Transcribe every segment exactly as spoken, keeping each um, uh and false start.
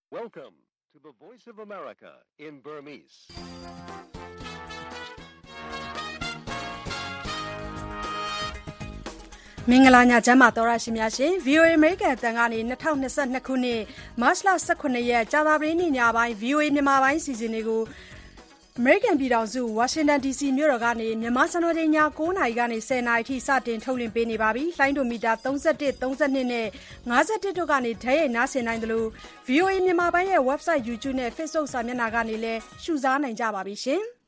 Welcome to the Voice of America in Burmese. မင်္ဂလာညချမ်းပါတော်ရရှိများရှင် ဗီအိုအေ American အတန်ကနေ၂၀၂၂ခုနှစ်မတ်လ၁၇ရက်ကြာသပတေးနေ့ညပိုင်း ဗီအိုအေ မြန်မာပိုင်းစီစဉ်တွေကို American ပြည်ထောင်စု Washington ဒီ စီ မြို့တော်ကနေမြန်မာစံတော်ချိန်ည၉နာရီကနေ၁၀နာရီထိစတင်ထုတ်လွှင့်ပေးနေပါပြီ။လိုင်းဒိုမီတာ၃၁ ၃၂နဲ့၅၁တို့ကနေဓာတ်ရိုက်နားဆင်နိုင်သလို ဗီအိုအေ မြန်မာပိုင်းရဲ့ website YouTube နဲ့ Facebook စာမျက်နှာကနေလည်းရှုစားနိုင်ကြပါပြီရှင်။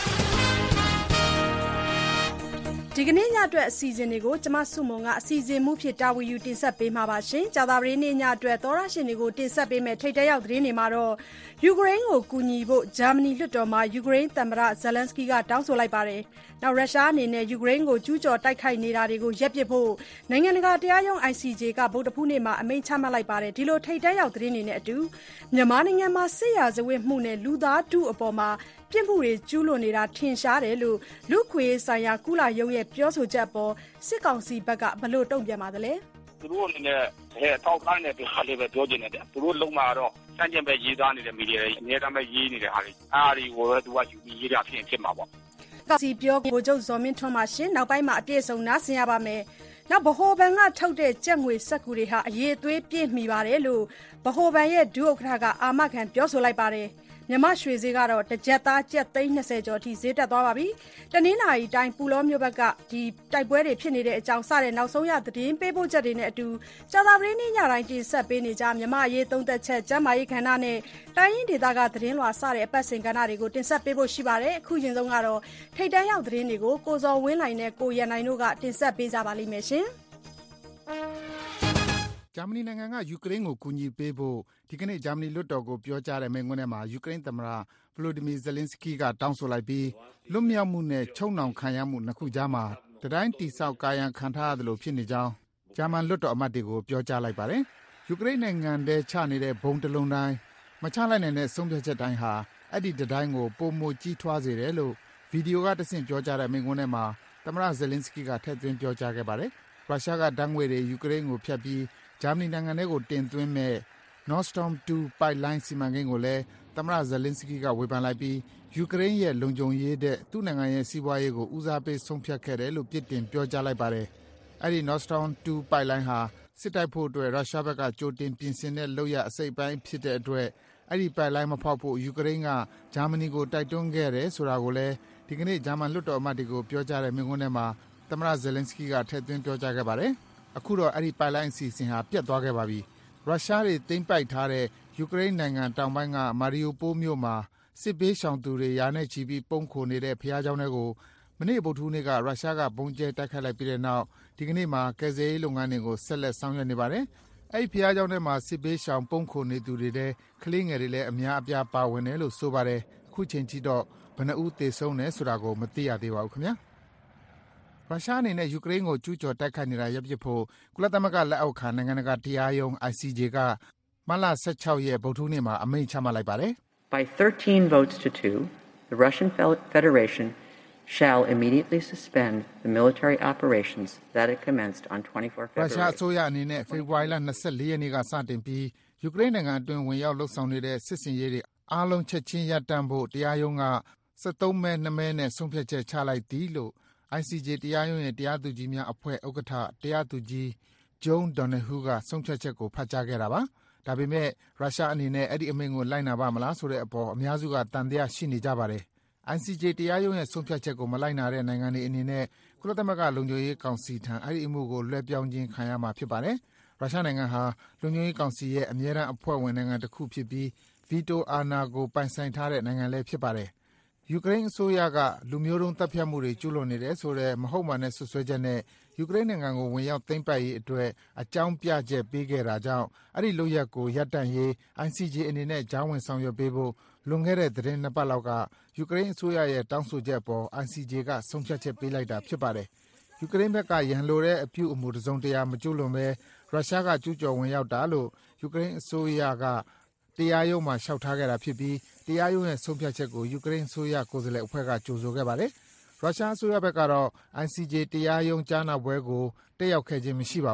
ဒီကနေ့ညအတွက်အစီအစဉ်တွေကိုကျမစုမုံကအစီအစဉ်မှုဖြစ်တာဝန်ယူတင်ဆက်ပေးမှာပါရှင်။ကြာသပတေးနေ့ညအတွက်သောရရှင်တွေကိုတင်ဆက်ပေးမယ့်ထိပ်တရောက်သတင်းတွေမှာတော့ယူကရိန်းကိုကူညီဖို့ဂျာမနီလွှတ်တော်မှာယူကရိန်းသမ္မတဇလန်စကီကတောင်းဆိုလိုက်ပါတယ်။နောက်ရုရှားအနေနဲ့ယူကရိန်းကိုကျူးကျော်တိုက်ခိုက်နေတာတွေကိုရပ်ပစ်ဖို့နိုင်ငံတကာတရားရုံး I C J ကဗုဒ္ဓဖူးနေ့မှာအမိန့်ချမှတ်လိုက်ပါတယ်။ဒီလိုထိပ်တရောက်သတင်းတွေနဲ့အတူမြန်မာနိုင်ငံမှာစစ်ရာဇဝတ်မှုနဲ့လူသားထုအပေါ်မှာပြစ်မှုတွေကျူးလွန်နေတာထင်ရှားတယ်လို့လူခွေဆိုင်ရာကုလရုံးရဲ့ပြောဆိုချက်ပေါ်စစ်ကောင်စီဘက်ကဘယ်လိုတုံ့ပြန်ပါသလဲသူတို့အနေနဲ့ဟဲ့တောက်ခိုင်းတဲ့ပြောလေးပဲပြောချင်တယ်သူတို့လုံးမှာတော့စန့်ကျင်ပဲရေးသားနေတဲ့မီဒီယာတွေအများအားပဲရေးနေတဲ့ဟာတွေအားဒီကိုပဲသူကယူပြီးရေးတာဖြစ်ဖြစ်မှာပေါ့ကောင်စီပြောကိုချုပ်ဇော်မင်းထွန်းပါရှင်နောက်ပိုင်းမှာအပြည့်စုံနားဆင်ရပါမယ်နောက်ဗဟိုဘဏ်ကထုတ်တဲ့ကြက်ငွေစက်ကူတွေဟာအရေးအသွေးပြည့်မီပါတယ်လို့ဗဟိုဘဏ်ရဲ့ဒုဥက္ကဋ္ဌကအာမခံပြောဆိုလိုက်ပါတယ်မြန်မာရွှေဈေးကတော့တစ်ကျပ်သားကျပ်သိန်း၂၀ကျော်အထိဈေးတက်သွားပါပြီ။တနင်္လာရီတိုင်းပူလောမြို့ဘက်ကဒီတိုက်ပွဲတွေဖြစ်နေတဲ့အကြောင်းစတဲ့နောက်ဆုံးရသတင်းပေးပို့ချက်တွေနဲ့အတူကြာသပတေးနေ့ညတိုင်းတင်ဆက်ပေးနေကြမြန်မာအရေးသုံးသက်ချက်ကျန်းမာရေးခန္ဓာနဲ့တိုင်းရင်းဒေသကသတင်းလွှာစတဲ့အပတ်စဉ်ကဏ္ဍတွေကိုတင်ဆက်ပေးဖို့ရှိပါတယ်။အခုချိန်ဆုံးကတော့ထိတ်တန်းရောက်သတင်းတွေကိုကိုစော်ဝင်းလိုင်နဲ့ကိုရန်နိုင်တို့ကတင်ဆက်ပေးကြပါလိမ့်မယ်ရှင်။ဂျာမနီနိုင်ငံကယူကရိန်းကိုကူညီပေးဖို့ဒီကနေ့ဂျာမနီလွှတ်တော်ကိုပြောကြားတဲ့မိန့်ခွန်းထဲမှာယူကရိန်းသမ္မတဗလိုဒီမီဇလင်းစကီကတောင်းဆိုလိုက်ပြီးလွတ်မြောက်မှုနဲ့ချုပ်နှောင်ခံရမှုနှစ်ခုကြားမှာတတိုင်းတိဆောက်ကာယံခံထားရသလိုဖြစ်နေကြောင်းဂျာမန်လွှတ်တော်အမတ်တွေကိုပြောကြားလိုက်ပါတယ်။ယူကရိန်းနိုင်ငံထဲချနေတဲ့ဘုံတလုံးတိုင်းမချလိုက်နိုင်တဲ့ဆုံးဖြတ်ချက်တိုင်းဟာအဲ့ဒီတတိုင်းကိုပုံမကြီးထွားစေတယ်လို့ဗီဒီယိုကတဆင့်ပြောကြားတဲ့မိန့်ခွန်းထဲမှာသမ္မတဇလင်းစကီကထည့်သွင်းပြောကြားခဲ့ပါတယ်။ရုရှားကဓာတ်ငွေတွေယူကရိန်းကိုဖျက်ပြီးဂျာမနီနိုင်ငံထဲကိုတင်သွင်းမဲ့ Nord Stream တူပိုက်လိုင်းစီမံကိန်းကိုလည်းသမ္မတဇလင်းစကီကဝေဖန်လိုက်ပြီးယူကရိန်းရဲ့လုံခြုံရေးတဲ့သူ့နိုင်ငံရဲ့စီးပွားရေးကိုဦးစားပေးဆုံးဖြတ်ခဲ့တယ်လို့ပြစ်တင်ပြောကြားလိုက်ပါတယ်။အဲဒီ Nord Stream တူပိုက်လိုင်းဟာစစ်တိုက်ဖို့အတွက်ရုရှားဘက်ကကြိုတင်ပြင်ဆင်တဲ့လုပ်ရအစိတ်ပိုင်းဖြစ်တဲ့အတွက်အဲဒီပိုက်လိုင်းမဖောက်ဖို့ယူကရိန်းကဂျာမနီကိုတိုက်တွန်းခဲ့တယ်ဆိုတာကိုလည်းဒီကနေ့ဂျာမန်လွှတ်တော်အမတ်တွေကိုပြောကြားတဲ့မိန့်ခွန်းထဲမှာသမ္မတဇလင်းစကီကထည့်သွင်းပြောကြားခဲ့ပါတယ်။အခုတော့အဲ့ဒီပိုက်လိုင်းအစီအစဉ်ဟာပြတ်သွားခဲ့ပါပြီ။ရုရှားတွေသိမ်းပိုက်ထားတဲ့ယူကရိန်းနိုင်ငံတောင်ပိုင်းကမာရီယိုပိုးမြို့မှာစစ်ဘေးရှောင်သူတွေရာနဲ့ချီပြီးပုန်းခိုနေတဲ့ဖျားเจ้าတွေကိုမနေ့ဗုဒ္ဓဟူးနေ့ကရုရှားကဘုံကျဲတိုက်ခိုက်လိုက်ပြီးတဲ့နောက်ဒီကနေ့မှာကယ်ဆယ်ရေးလုပ်ငန်းတွေကိုဆက်လက်ဆောင်ရွက်နေပါတယ်။အဲ့ဒီဖျားเจ้าထဲမှာစစ်ဘေးရှောင်ပုန်းခိုနေသူတွေတဲ့ကလေးငယ်တွေလည်းအများအပြားပါဝင်တယ်လို့ဆိုပါတယ်။အခုချိန်ထိတော့ဘယ်နှဦးသေဆုံးတယ်ဆိုတာကိုမသိရသေးပါဘူးခင်ဗျာ။ရုရှားအနေနဲ့ယူကရိန်းကိုကျူးကျော်တိုက်ခိုက်နေတာရပ်ပစ်ဖို့ကုလသမဂ္ဂလက်အောက်ခံနိုင်ငံတကာတရားရုံး I C J ကမတ်လ၁၆ရက်ဗုဒ္ဓဟူးနေ့မှာအမိန့်ချမှတ်လိုက်ပါတယ်။ By thirteen votes to two, the Russian Federation shall immediately suspend the military operations that it commenced on twenty-fourth February. ရုရှားအစိုးရအနေနဲ့ဖေဖော်ဝါရီလ၂၄ရက်နေ့ကစတင်ပြီးယူကရိန်းနိုင်ငံအတွင်းဝင်ရောက်လှုပ်ဆောင်နေတဲ့စစ်စင်ရေးတွေအားလုံးချက်ချင်းရပ်တန့်ဖို့တရားရုံးက၁၃မဲ၂မဲနဲ့ဆုံးဖြတ်ချက်ချလိုက်သည်လို့I C J တရားရုံးရဲ့တရားသူကြီးများအဖွဲ့ဥက္ကဋ္ဌတရားသူကြီး John Donoghue ကဆုံးဖြတ်ချက်ကိုဖတ်ကြားခဲ့တာပါ။ဒါပေမဲ့ရုရှားအနေနဲ့အဲ့ဒီအမိန့်ကိုလိုက်နာပါမလားဆိုတဲ့အပေါ်အများစုကတန်တရားရှိနေကြပါတယ်။ I C J တရားရုံးရဲ့ဆုံးဖြတ်ချက်ကိုမလိုက်နာတဲ့နိုင်ငံတွေအနေနဲ့ကုလသမဂ္ဂလုံခြုံရေးကောင်စီထံအဲ့ဒီအမှုကိုလွှဲပြောင်းခြင်းခံရမှာဖြစ်ပါတယ်။ရုရှားနိုင်ငံဟာလုံခြုံရေးကောင်စီရဲ့အမြဲတမ်းအဖွဲ့ဝင်နိုင်ငံတစ်ခုဖြစ်ပြီးဗီတိုအာဏာကိုပိုင်ဆိုင်ထားတဲ့နိုင်ငံလည်းဖြစ်ပါတယ်။ယူကရိန်းအစိုးရကလူမျိုးတုံးတပ်ဖြတ်မှုတွေကျူးလွန်နေတယ်ဆိုတဲ့မဟုတ်မှန်တဲ့ဆွဆွဲချက်နဲ့ယူကရိန်းနိုင်ငံကိုဝင်ရောက်သိမ်းပိုက်ရေးအတွက်အကြောင်းပြချက်ပေးခဲ့တာကြောင့်အဲ့ဒီလုပ်ရက်ကိုရပ်တန့်ရေး I C J အနေနဲ့ကြားဝင်ဆောင်ရွက်ပေးဖို့လွန်ခဲ့တဲ့သတင်းနှစ်ပတ်လောက်ကယူကရိန်းအစိုးရရဲ့တောင်းဆိုချက်ပေါ် I C J ကဆုံးဖြတ်ချက်ပေးလိုက်တာဖြစ်ပါတယ်။ယူကရိန်းဘက်ကရန်လိုတဲ့အပြုအမူတစုံတရာမကျူးလွန်ဘဲရုရှားကကျူးကျော်ဝင်ရောက်တာလို့ယူကရိန်းအစိုးရကတရားရုံးမှာလျှောက်ထားခဲ့တာဖြစ်ပြီးတရားရုံးရဲ့ဆုံးဖြတ်ချက်ကိုယူကရိန်းအစိုးရကိုယ်စားလှယ်အဖွဲ့ကကြိုဆိုခဲ့ပါတယ်။ရုရှားအစိုးရဘက်ကတော့ I C J တရားရုံးကြားနာပွဲကိုတက်ရောက်ခဲ့ခြင်းမရှိပါဘူး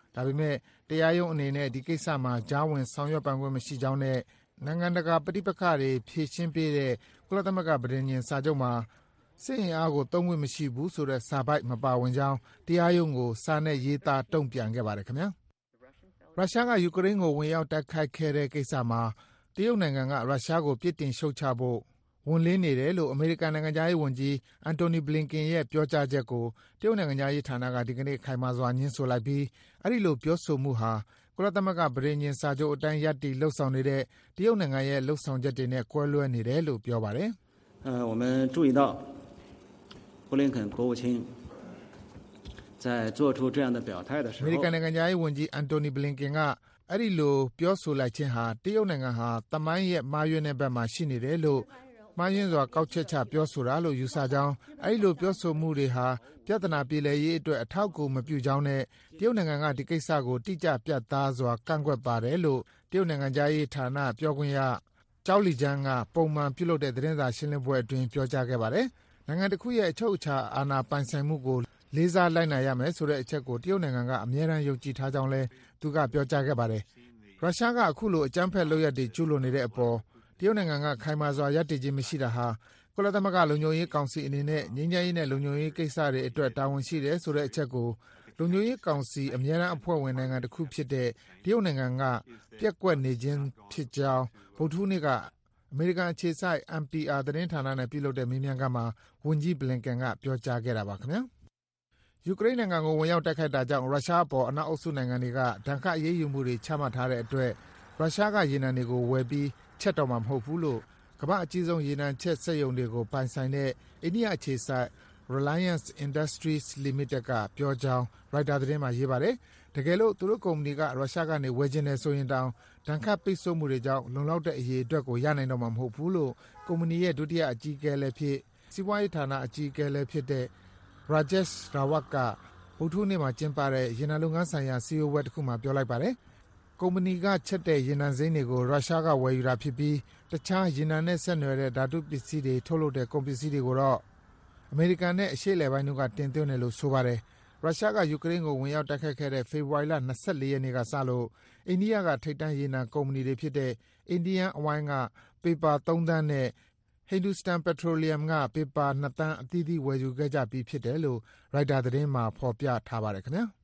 ဒါပေမဲ့တရားရုံးအနေနဲ့ဒီကိစ္စမှာကြားဝင်ဆောင်ရွက်ပိုင်ခွင့်မရှိကြောင်းနဲ့နိုင်ငံတကာပဋိပက္ခတွေဖြေရှင်းပေးတဲ့ကုလသမဂ္ဂပဋိညာဉ်စာချုပ်မှာစစ်အင်အားကိုသုံးခွင့်မရှိဘူးဆိုတဲ့စာပိုက်မပါဝင်ကြောင်းတရားရုံးကိုစာနဲ့ရေးသားတုံ့ပြန်ခဲ့ပါတယ်ခင်ဗျာရုရှားကယူကရိန်းကိုဝင်ရောက်တိုက်ခိုက်ခဲ့တဲ့ကိစ္စမှာတရုတ်နိုင်ငံကရုရှားကိုပြစ်တင်ရှုတ်ချဖို့ဝန်လေးနေတယ်လို့အမေရိကန်နိုင်ငံသားရေးဝန်ကြီးအန်တိုနီဘလင်ကင်ရဲ့ပြောကြားချက်ကိုတရုတ်နိုင်ငံသားရေးဌာနကဒီကနေ့ခိုင်မာစွာညှင်းဆိုလိုက်ပြီးအဲ့ဒီလိုပြောဆိုမှုဟာကုလသမဂ္ဂပဋိညာဉ်စာချုပ်အတိုင်းရပ်တည်လှုပ်ဆောင်နေတဲ့တရုတ်နိုင်ငံရဲ့လှုပ်ဆောင်ချက်တွေနဲ့ကွဲလွဲနေတယ်လို့ပြောပါတယ်။呃，我们注意到布林肯国务卿在做出这样的表态的时候， အမေရိကန်နိုင်ငံသားရေးဝန်ကြီးအန်တိုနီဘလင်ကင်ကအဲ့ဒီလိုပြောဆိုလိုက်ခြင်းဟာတရုတ်နိုင်ငံဟာတမိုင်းရဲ့မာရွေးတဲ့ဘက်မှာရှိနေတယ်လို့မှားယွင်းစွာကောက်ချက်ချပြောဆိုတာလို့ယူဆကြောင်းအဲ့ဒီလိုပြောဆိုမှုတွေဟာပြဿနာပြေလည်ရေးအတွက်အထောက်အကူမပြုကြောင်းနဲ့တရုတ်နိုင်ငံကဒီကိစ္စကိုတိကျပြတ်သားစွာကန့်ကွက်ပါတယ်လို့တရုတ်နိုင်ငံသားရေးဌာနပြောခွင့်ရကျောက်လီကျန်းကပုံမှန်ပြုလုပ်တဲ့သတင်းစာရှင်းလင်းပွဲအတွင်းပြောကြားခဲ့ပါတယ်။နိုင်ငံတစ်ခုရဲ့အချုပ်အခြာအာဏာပိုင်ဆိုင်မှုကိုလေးစားလိုက်နိုင်ရမယ်ဆိုတဲ့အချက်ကိုတရုတ်နိုင်ငံကအမြဲတမ်းယုံကြည်ထားကြောင်းလည်းသူကပြောကြားခဲ့ပါတယ်။ရုရှားကအခုလိုအကြမ်းဖက်လုပ်ရပ်တွေကျူးလွန်နေတဲ့အပေါ်တရုတ်နိုင်ငံကခိုင်မာစွာရပ်တည်ခြင်းမရှိတာဟာကုလသမဂ္ဂလုံခြုံရေးကောင်စီအနေနဲ့ငြိမ်းချမ်းရေးနဲ့လုံခြုံရေးကိစ္စတွေအတွက်တာဝန်ရှိတယ်ဆိုတဲ့အချက်ကိုလုံခြုံရေးကောင်စီအမြဲတမ်းအဖွဲ့ဝင်နိုင်ငံတစ်ခုဖြစ်တဲ့တရုတ်နိုင်ငံကပြက်ကွက်နေခြင်းဖြစ်ကြောင်းဗုဒ္ဓဟူးနေ့ကအမေရိကန်အခြေစိုက် N P R သတင်းဌာနနဲ့ပြုလုပ်တဲ့မေးမြန်းခန်းမှာဝန်ကြီးဘလင်ကန်ကပြောကြားခဲ့တာပါခင်ဗျာယူကရိန်းနိုင်ငံကိုဝင်ရောက်တိုက်ခိုက်တာကြောင့်ရုရှားအပေါ်အနောက်အုပ်စုနိုင်ငံတွေကဒဏ်ခတ်အရေးယူမှုတွေချမှတ်ထားတဲ့အတွက်ရုရှားကရေနံတွေကိုဝယ်ပြီးချက်တော့မှာမဟုတ်ဘူးလို့ကမ္ဘာအကြီးဆုံးရေနံချက်စက်ရုံတွေကိုပိုင်ဆိုင်တဲ့အိန္ဒိယအခြေစိုက် Reliance Industries Limited ကပြောကြောင်းရိုက်တာသတင်းမှာရေးပါတယ်။တကယ်လို့သူတို့ကုမ္ပဏီကရုရှားကနေဝယ်ချင်တယ်ဆိုရင်တောင်ဒဏ်ခတ်ပိတ်ဆို့မှုတွေကြောင့်လုံလောက်တဲ့အရေးအတွက်ကိုရနိုင်တော့မှာမဟုတ်ဘူးလို့ကုမ္ပဏီရဲ့ဒုတိယအကြီးအကဲလည်းဖြစ်စီးပွားရေးဌာနအကြီးအကဲလည်းဖြစ်တဲ့ Rajesh Rawat ကဗုဒ္ဓဟူးနေ့မှာကျင်းပတဲ့ရေနံလုပ်ငန်းဆိုင်ရာစီအိုဝဲတစ်ခုမှာပြောလိုက်ပါတယ်။ကုမ္ပဏီကချက်တဲ့ရေနံစိမ်းတွေကိုရုရှားကဝယ်ယူတာဖြစ်ပြီးတခြားရေနံနဲ့ဆက်နွယ်တဲ့ဓာတုပစ္စည်းတွေထုတ်လုပ်တဲ့ကုန်ပစ္စည်းတွေကိုတော့အမေရိကန်နဲ့အရှေ့အလယ်ပိုင်းတို့ကတင်သွင်းတယ်လို့ဆိုပါတယ်။ရုရှားကယူကရိန်းကိုဝင်ရောက်တိုက်ခိုက်ခဲ့တဲ့ဖေဖော်ဝါရီလ၂၄ရက်နေ့ကစလို့အိန္ဒိယကထိပ်တန်းရေနံကုမ္ပဏီတွေဖြစ်တဲ့ Indian Oil ကပေပါသုံးသန်းနဲ့ Hindustan Petroleum ကပေပါနှစ်သန်းအသီးသီးဝယ်ယူခဲ့ကြပြီးဖြစ်တယ်လို့ရိုက်တာသတင်းမှာဖော်ပြထားပါတယ်ခင်ဗျာ။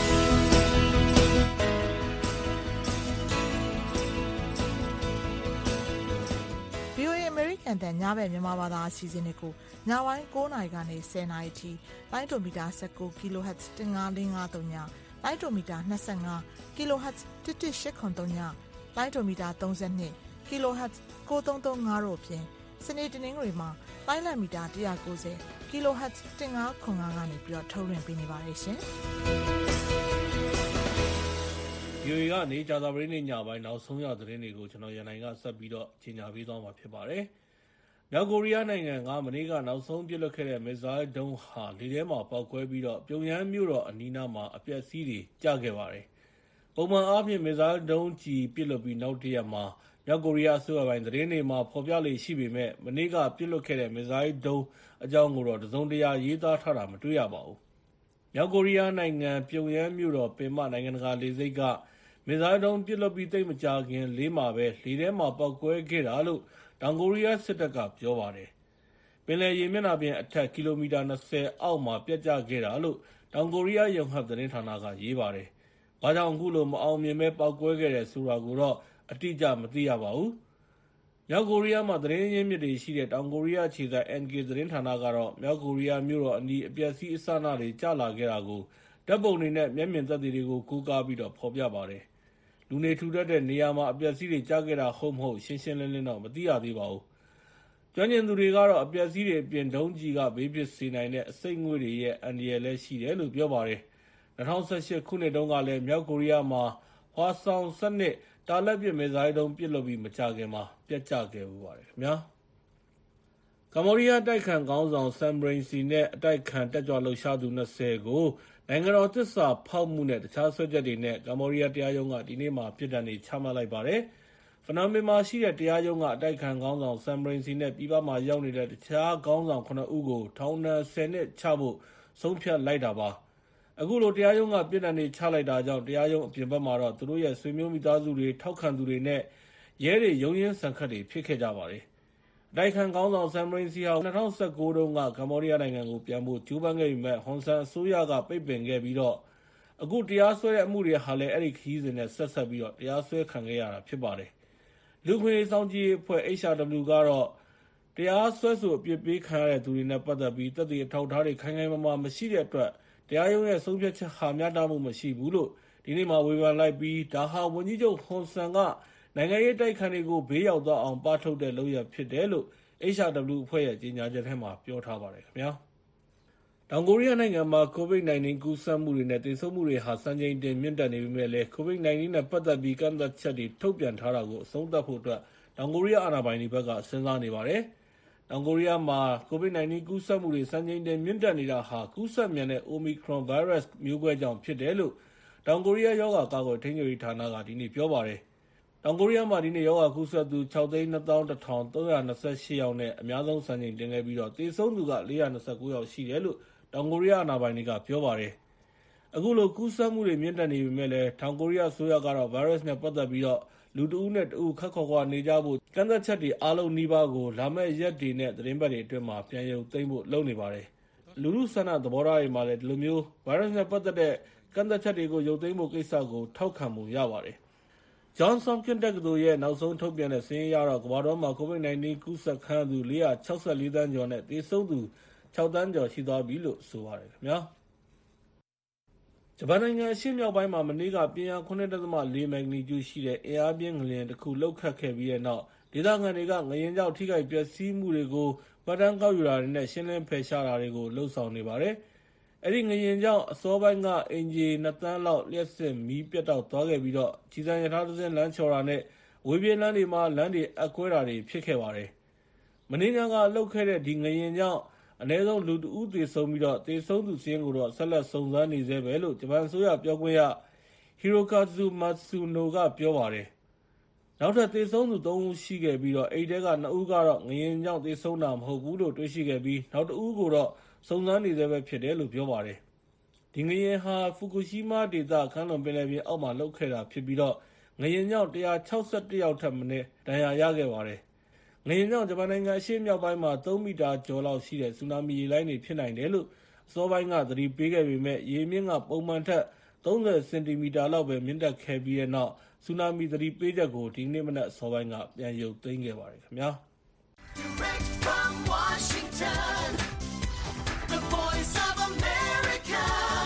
ဗွီအိုအေ American တန်ညဘက်မြန်မာဘာသာအစီအစဉ်တွေကိုညပိုင်း၉နာရီကနေ၁၀နာရီထိလိုင်းဒိုမီတာ၁၉ kHz ၁၅၄၅၃ညလိုင်းဒိုမီတာ၂၅ kHz ၁၁၈၇၃ညလိုင်းဒိုမီတာ၃၂ kHz ၉၃၃၅တို့ဖြင့်စနေတနင်္ဂနွေမှာလိုင်းလံမီတာ၁၉၀ kHz ၁၅ခွန်၅ကနေပြီးတော့ထုတ်လွှင့်ပေးနေပါတယ်ရှင်။ဗီအိုအေကနေကြာသပတေးနေ့ညပိုင်းနောက်ဆုံးရသတင်းတွေကိုကျွန်တော်ရန်နိုင်ကဆက်ပြီးတော့ကြီးညာပေးသွားမှာဖြစ်ပါတယ်။မြောက်ကိုရီးယားနိုင်ငံကမနေ့ကနောက်ဆုံးပြစ်လွှတ်ခဲ့တဲ့မစ်ဇိုင်းဒုံးဟာလေထဲမှာပေါက်ကွဲပြီးတော့ပြုံယမ်းမြို့တော်အနီးနားမှာအပျက်စီးတွေကျခဲ့ပါတယ်။ပုံမှန်အားဖြင့်မစ်ဇိုင်းဒုံးကြီးပြစ်လွှတ်ပြီးနောက်တစ်ရက်မှာမြောက်ကိုရီးယားအစိုးရပိုင်းသတင်းတွေမှာဖော်ပြလေ့ရှိပေမဲ့မနေ့ကပြစ်လွှတ်ခဲ့တဲ့မစ်ဇိုင်းဒုံးအကြောင်းကိုတော့တစုံတရာရေးသားထားတာမတွေ့ရပါဘူး။မြောက်ကိုရီးယားနိုင်ငံပြုံယမ်းမြို့တော်ပင်မနိုင်ငံတကာလေဆိပ်ကမစ်ဇိုင်းဒုံးပစ်လွှတ်ပြီးသိပ်မကြာခင်လေးမှာပဲလေထဲမှာပေါက်ကွဲခဲ့တာလို့တောင်ကိုရီးယားစစ်တပ်ကပြောပါတယ်။ပင်လယ်ရေမျက်နှာပြင်အထက်ကီလိုမီတာ၂၀အောက်မှာပြတ်ကျခဲ့တာလို့တောင်ကိုရီးယားယုံဟပ်သတင်းဌာနကရေးပါတယ်။ဘာကြောင့်အခုလိုမအောင်မြင်ပဲပေါက်ကွဲခဲ့တယ်ဆိုတာကိုတော့အတိအကျမသိရပါဘူး။မြောက်ကိုရီးယားမှာသတင်းရင်းမြစ်တွေရှိတဲ့တောင်ကိုရီးယားအခြေစိုက် N K သတင်းဌာနကတော့မြောက်ကိုရီးယားမြို့တော်အနီးအပျက်စီးအစအနတွေကျလာခဲ့တာကိုဓာတ်ပုံတွေနဲ့မျက်မြင်သက်သေတွေကိုကူးကားပြီးတော့ဖော်ပြပါတယ်။လူနေထူထပ်တဲ့နေရာမှာအပျက်စီးတွေကျခဲ့တာဟုတ်မဟုတ်ရှင်းရှင်းလင်းလင်းတော့မသိရသေးပါဘူး။ကျွမ်းကျင်သူတွေကတော့အပျက်စီးတွေအပြင်ဒုံးကြီးကဘေးပစ်စေနိုင်တဲ့အစိတ်ငွေ့တွေရဲ့အန္တရာယ်လည်းရှိတယ်လို့ပြောပါတယ်။၂၀၁၈ခုနှစ်တုန်းကလည်းမြောက်ကိုရီးယားမှာဟွာဆောင်စနစ်တာလက်ပစ်မစ်ဇိုင်းဒုံးပစ်လွှတ်ပြီးမကြာခင်မှာပြတ်ကျခဲ့မှုပါတယ်ခင်ဗျာ။ကမ္ဘောဒီးယားတိုက်ခံခေါင်းဆောင်ဆမ်ဘရိန်စီနဲ့အတိုက်ခံတက်ကြွလှုပ်ရှားသူ၂၀ကိုနိုင်ငံတော်သစ္စာဖောက်မှုနဲ့တခြားစွဲချက်တွေနဲ့ကမ္ဘောဒီးယားတရားရုံးကဒီနေ့မှာပြစ်ဒဏ်တွေချမှတ်လိုက်ပါတယ်။ဖနွမ်ပင်မှာရှိတဲ့တရားရုံးကအတိုက်ခံခေါင်းဆောင်ဆမ်ဘရိန်စီနဲ့ပြည်ပမှာရောက်နေတဲ့တခြားခေါင်းဆောင်ခုနှစ်ဦးကိုထောင်ဒဏ်၁၀နှစ်ချဖို့ဆုံးဖြတ်လိုက်တာပါ။အခုလိုတရားရုံးကပြည်ထောင်နေချလိုက်တာကြောင့်တရားရုံးအပြင်ဘက်မှာတော့သူတို့ရဲ့ဆွေမျိုးမိသားစုတွေထောက်ခံသူတွေနဲ့ရဲတွေရုံးရင်းဆန်ခတ်တွေဖြစ်ခဲ့ကြပါတယ်။အတိုက်ခံကောင်းဆောင်ဆမ်မရင်စီဟာ၂၀၁၉တုန်းကကမ္ဘောဒီးယားနိုင်ငံကိုပြန်ဖို့ကြိုးပမ်းခဲ့ပေမဲ့ဟွန်ဆန်အစိုးရကပိတ်ပင်ခဲ့ပြီးတော့အခုတရားစွဲတဲ့အမှုတွေဟာလည်းအဲ့ဒီခရီးစဉ်နဲ့ဆက်ဆက်ပြီးတော့တရားစွဲခံခဲ့ရတာဖြစ်ပါတယ်။လူခွင့်ရေးစောင့်ကြည့်အဖွဲ့ H R W ကတော့တရားစွဲဆိုအပြစ်ပေးခံရတဲ့သူတွေနဲ့ပတ်သက်ပြီးသက်သေအထောက်အထားတွေခိုင်ခိုင်မာမာမရှိတဲ့အတွက်တရားရုံးရဲ့ဆုံးဖြတ်ချက်ဟာမျှတမှုမရှိဘူးလို့ဒီနေ့မှဝေဖန်လိုက်ပြီးဒါဟာဝန်ကြီးချုပ်ဟွန်ဆန်ကနိုင်ငံရေးတိုက်ခံတွေကိုဘေးရောက်သွားအောင်ပါထုတ်တဲ့လုပ်ရဖြစ်တယ်လို့ H R W အဖွဲ့ရဲ့ကြေညာချက်ထဲမှာပြောထားပါတယ်ခင်ဗျာ။တောင်ကိုရီးယားနိုင်ငံမှာ ကိုဗစ် ၁၉ ကူးစက်မှုတွေနဲ့သေဆုံးမှုတွေဟာစံချိန်တင်မြင့်တက်နေပေမဲ့လည်း ကိုဗစ် ၁၉ နဲ့ပတ်သက်ပြီးကန့်သတ်ချက်တွေထုတ်ပြန်ထားတာကိုအဆုံးသတ်ဖို့အတွက်တောင်ကိုရီးယားအာဏာပိုင်တွေဘက်ကစဉ်းစားနေပါတယ်။တောင်ကိုရီးယားမှာကိုဗစ် ၁၉ ကူးစက်မှုတွေစံချိန်တင်မြင့်တက်နေတာဟာကူးစက်မြန်တဲ့ Omicron virus မျိုးကွဲကြောင့်ဖြစ်တယ်လို့တောင်ကိုရီးယားရောဂါကာကွယ်ထိန်းချုပ်ရေးဌာနကဒီနေ့ပြောပါတယ်။တောင်ကိုရီးယားမှာဒီနေ့ရောဂါကူးစက်သူ ၆သိန်းနှစ်သောင်းတစ်ထောင်သုံးရာ၂၈ ယောက်နဲ့အများဆုံးစံချိန်တင်ခဲ့ပြီးတော့သေဆုံးသူက၄ရာ၂၉ ယောက်ရှိတယ်လို့တောင်ကိုရီးယားအာဏာပိုင်တွေကပြောပါတယ်။အခုလိုကူးစက်မှုတွေမြင့်တက်နေပေမဲ့လည်းတောင်ကိုရီးယားအစိုးရကတော့ virus နဲ့ပတ်သက်ပြီးတော့လူတဦးနဲ့တဦးခက်ခေါ်ခွာနေကြဖို့ကန့်သတ်ချက်တွေအားလုံးနှီးပါးကိုလာမယ့်ရက်တွေနဲ့သတင်းပတ်တွေအတွင်းမှာပြန်ရုပ်သိမ်းဖို့လုပ်နေပါတယ်။လူလူဆန္ဒသဘောထားတွေမှာလည်းဒီလိုမျိုး virus နဲ့ပတ်သက်တဲ့ကန့်သတ်ချက်တွေကိုရုပ်သိမ်းဖို့ကိစ္စကိုထောက်ခံမှုရပါတယ်။ Johns Hopkins တက္ကသိုလ်ရဲ့နောက်ဆုံးထုတ်ပြန်တဲ့စာရင်းအရတော့ကမ္ဘာတော်မှာကိုဗစ် ၁၉ ကူးစက်ခံရသူ၄၆၄သန်းကျော်နဲ့သေဆုံးသူ၆သန်းကျော်ရှိသွားပြီလို့ဆိုပါတယ်ခင်ဗျာ။ဂျပန်နိုင်ငံအရှေ့မြောက်ပိုင်းမှာမနေ့ကပြင်းအား ၇.၄ မက်ဂနီကျူရှိတဲ့အင်အားပြင်းငလျင်တစ်ခုလှုပ်ခတ်ခဲ့ပြီးတဲ့နောက်ဒေသခံတွေကငလျင်ကြောင့်ထိခိုက်ပျက်စီးမှုတွေကိုမှတ်တမ်းကောက်ယူတာတွေနဲ့ရှင်းလင်းဖယ်ရှားတာတွေကိုလှုပ်ဆောင်နေပါတယ်။အဲဒီငလျင်ကြောင့်အစောပိုင်းကအင်ဂျီ၂သန်းလောက်လျှပ်စစ်မီးပြတ်တောက်သွားခဲ့ပြီးတော့ခြေစံရထားသင်းလမ်းချော်တာနဲ့ဝေးပြေးလမ်းတွေမှာလမ်းတွေအက်ကွဲတာတွေဖြစ်ခဲ့ပါတယ်။မနေ့ညကလှုပ်ခဲ့တဲ့ဒီငလျင်ကြောင့်အနည်းဆုံးလူတဦးသေဆုံးပြီးတော့သေဆုံးသူစာရင်းကိုတော့ဆက်လက်စုံစမ်းနေသေးပဲလို့ဂျပန်အစိုးရပြောခွင့်ရ Hirokazu Matsuno ကပြောပါတယ်။နောက်ထပ်သေဆုံးသူသုံးဦးရှိခဲ့ပြီးတော့အဲ့ဒီကနှစ်ဦးကတော့ငလျင်ကြောင့်သေဆုံးတာမဟုတ်ဘူးလို့တွေ့ရှိခဲ့ပြီးနောက်တစ်ဦးကိုတော့စုံစမ်းနေသေးပဲဖြစ်တယ်လို့ပြောပါတယ်။ဒီငလျင်ဟာဖူကူရှီးမားဒေသကမ်းလွန်ပင်လယ်ပြင်အောက်မှာလှုပ်ခဲ့တာဖြစ်ပြီးတော့ငလျင်ကြောင့်၁၆၁ယောက်ထက်မနည်းဒဏ်ရာရခဲ့ပါတယ်။ငလျင်ကြောင့်ဂျပန်နိုင်ငံအရှေ့မြောက်ပိုင်းမှာသုံးမီတာကျော်လောက်ရှိတဲ့ဆူနာမီရေလှိုင်းတွေဖြစ်နိုင်တယ်လို့အစောပိုင်းကသတိပေးခဲ့ပေမဲ့ရေမြင့်ကပုံမှန်ထက်သုံးဆယ်စင်တီမီတာလောက်ပဲမြင့်တက်ခဲ့ပြီးတဲ့နောက်ဆူနာမီသတိပေးချက်ကိုဒီနေ့မနက်အစောပိုင်းကပြန်ရုပ်သိမ်းခဲ့ပါတယ်ခင်ဗျာ။ Direct from Washington, the voice of America,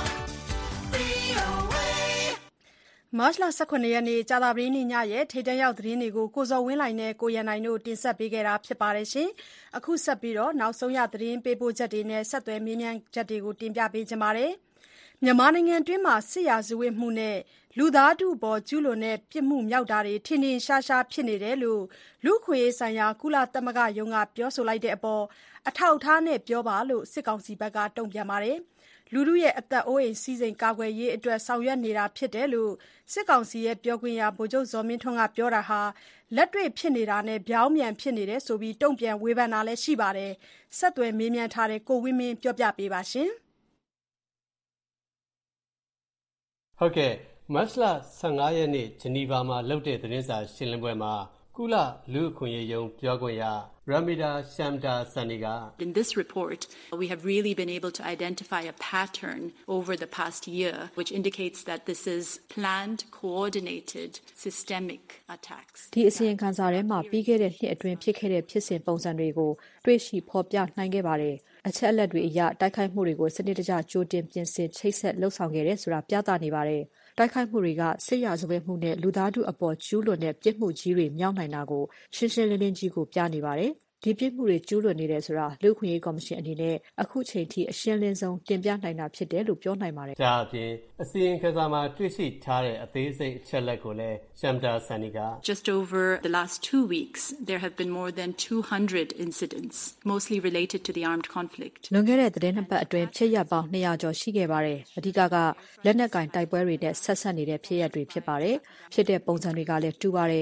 V O A မတ်လ၁၇ရက်နေ့ကြာသပတေးနေ့ညရဲ့ထိပ်တန်းရောက်သတင်းတွေကိုကိုဇော်ဝင်းလှိုင်နဲ့ကိုရန်နိုင်တို့တင်ဆက်ပေးခဲ့တာဖြစ်ပါတယ်ရှင်။အခုဆက်ပြီးတော့နောက်ဆုံးရသတင်းပေးပို့ချက်တွေနဲ့ဆက်သွယ်မေးမြန်းချက်တွေကိုတင်ပြပေးကြပါမယ်။မြန်မာနိုင်ငံတွင်းမှာစစ်ရာဇဝတ်မှုနဲ့လူသားထုအပေါ်ကျူးလွန်တဲ့ပြစ်မှုမြောက်တာတွေထင်ထင်ရှားရှားဖြစ်နေတယ်လို့လူ့အခွင့်အရေးဆိုင်ရာကုလသမဂ္ဂရုံးကပြောဆိုလိုက်တဲ့အပေါ်အထောက်အထားနဲ့ပြောပါလို့စစ်ကောင်စီဘက်ကတုံ့ပြန်ပါတယ်။လူထုရဲ့အသက်အိုးအိမ်စည်းစိမ်ကာကွယ်ရေးအတွက်ဆောင်ရွက်နေတာဖြစ်တယ်လို့စစ်ကောင်စီရဲ့ပြောခွင့်ရဗိုလ်ချုပ်ဇော်မင်းထွန်းကပြောတာဟာလက်တွေ့ဖြစ်နေတာနဲ့ပြောင်းပြန်ဖြစ်နေတယ်ဆိုပြီးတုံ့ပြန်ဝေဖန်တာလည်းရှိပါတယ်။ဆက်သွယ်မေးမြန်းထားတဲ့ကိုဝင်းမင်းပြောပြပေးပါရှင်။ဟုတ်ကဲ့မတ်လ၁၅ရက်နေ့ဂျနီဗာမှာလုပ်တဲ့သတင်းစာရှင်းလင်းပွဲမှာကုလလူ့အခွင့်အရေးရုံးပြောခွင့်ရRamita Shamdasaniက In this report, we have really been able to identify a pattern over the past year, which indicates that this is planned, coordinated, systemic attacks. ဒီအစီရင်ခံစာထဲမှာပြီးခဲ့တဲ့နှစ်အတွင်းဖြစ်ခဲ့တဲ့ဖြစ်စဉ်ပုံစံတွေကိုတွေ့ရှိဖော်ပြနိုင်ခဲ့ပါတယ်။အချက်အလက်တွေအရတိုက်ခိုက်မှုတွေကိုစနစ်တကျကြိုတင်ပြင်ဆင်ချိတ်ဆက်လှုပ်ဆောင်ခဲ့တယ်ဆိုတာပြသနေပါတယ်။တိုက်ခိုက်မှုတွေကစစ်ရာဇဝတ်မှုနဲ့လူသားထုအပေါ်ကျူးလွန်တဲ့ပြစ်မှုကြီးတွေမြောက်နိုင်တာကိုရှင်းရှင်းလင်းလင်းကြီးကိုပြနေပါတယ်။ဒီပြစ်မှုတွေကျူးလွန်နေတယ်ဆိုတာလူ့အခွင့်အရေးကော်မရှင်အနေနဲ့အခုချိန်ထိအရှင်းလင်းဆုံးတင်ပြနိုင်တာဖြစ်တယ်လို့ပြောနိုင်ပါတယ်။ဒါအပြင်အစီရင်ခံစာမှာတွေ့ရှိထားတဲ့အသေးစိတ်အချက်လက်ကိုလည်း Shamdasani က Just over the last two weeks, there have been more than two hundred incidents, mostly related to the armed conflict. လွန်ခဲ့တဲ့သတင်းနှစ်ပတ်အတွင်းဖြစ်ရပ်ပေါင်း၂၀၀ကျော်ရှိခဲ့ပါတယ်။အဓိကကလက်နက်ကင်တိုက်ပွဲတွေနဲ့ဆက်ဆက်နေတဲ့ဖြစ်ရပ်တွေဖြစ်ပါတယ်။ဖြစ်တဲ့ပုံစံတွေကလည်းတူပါတယ်။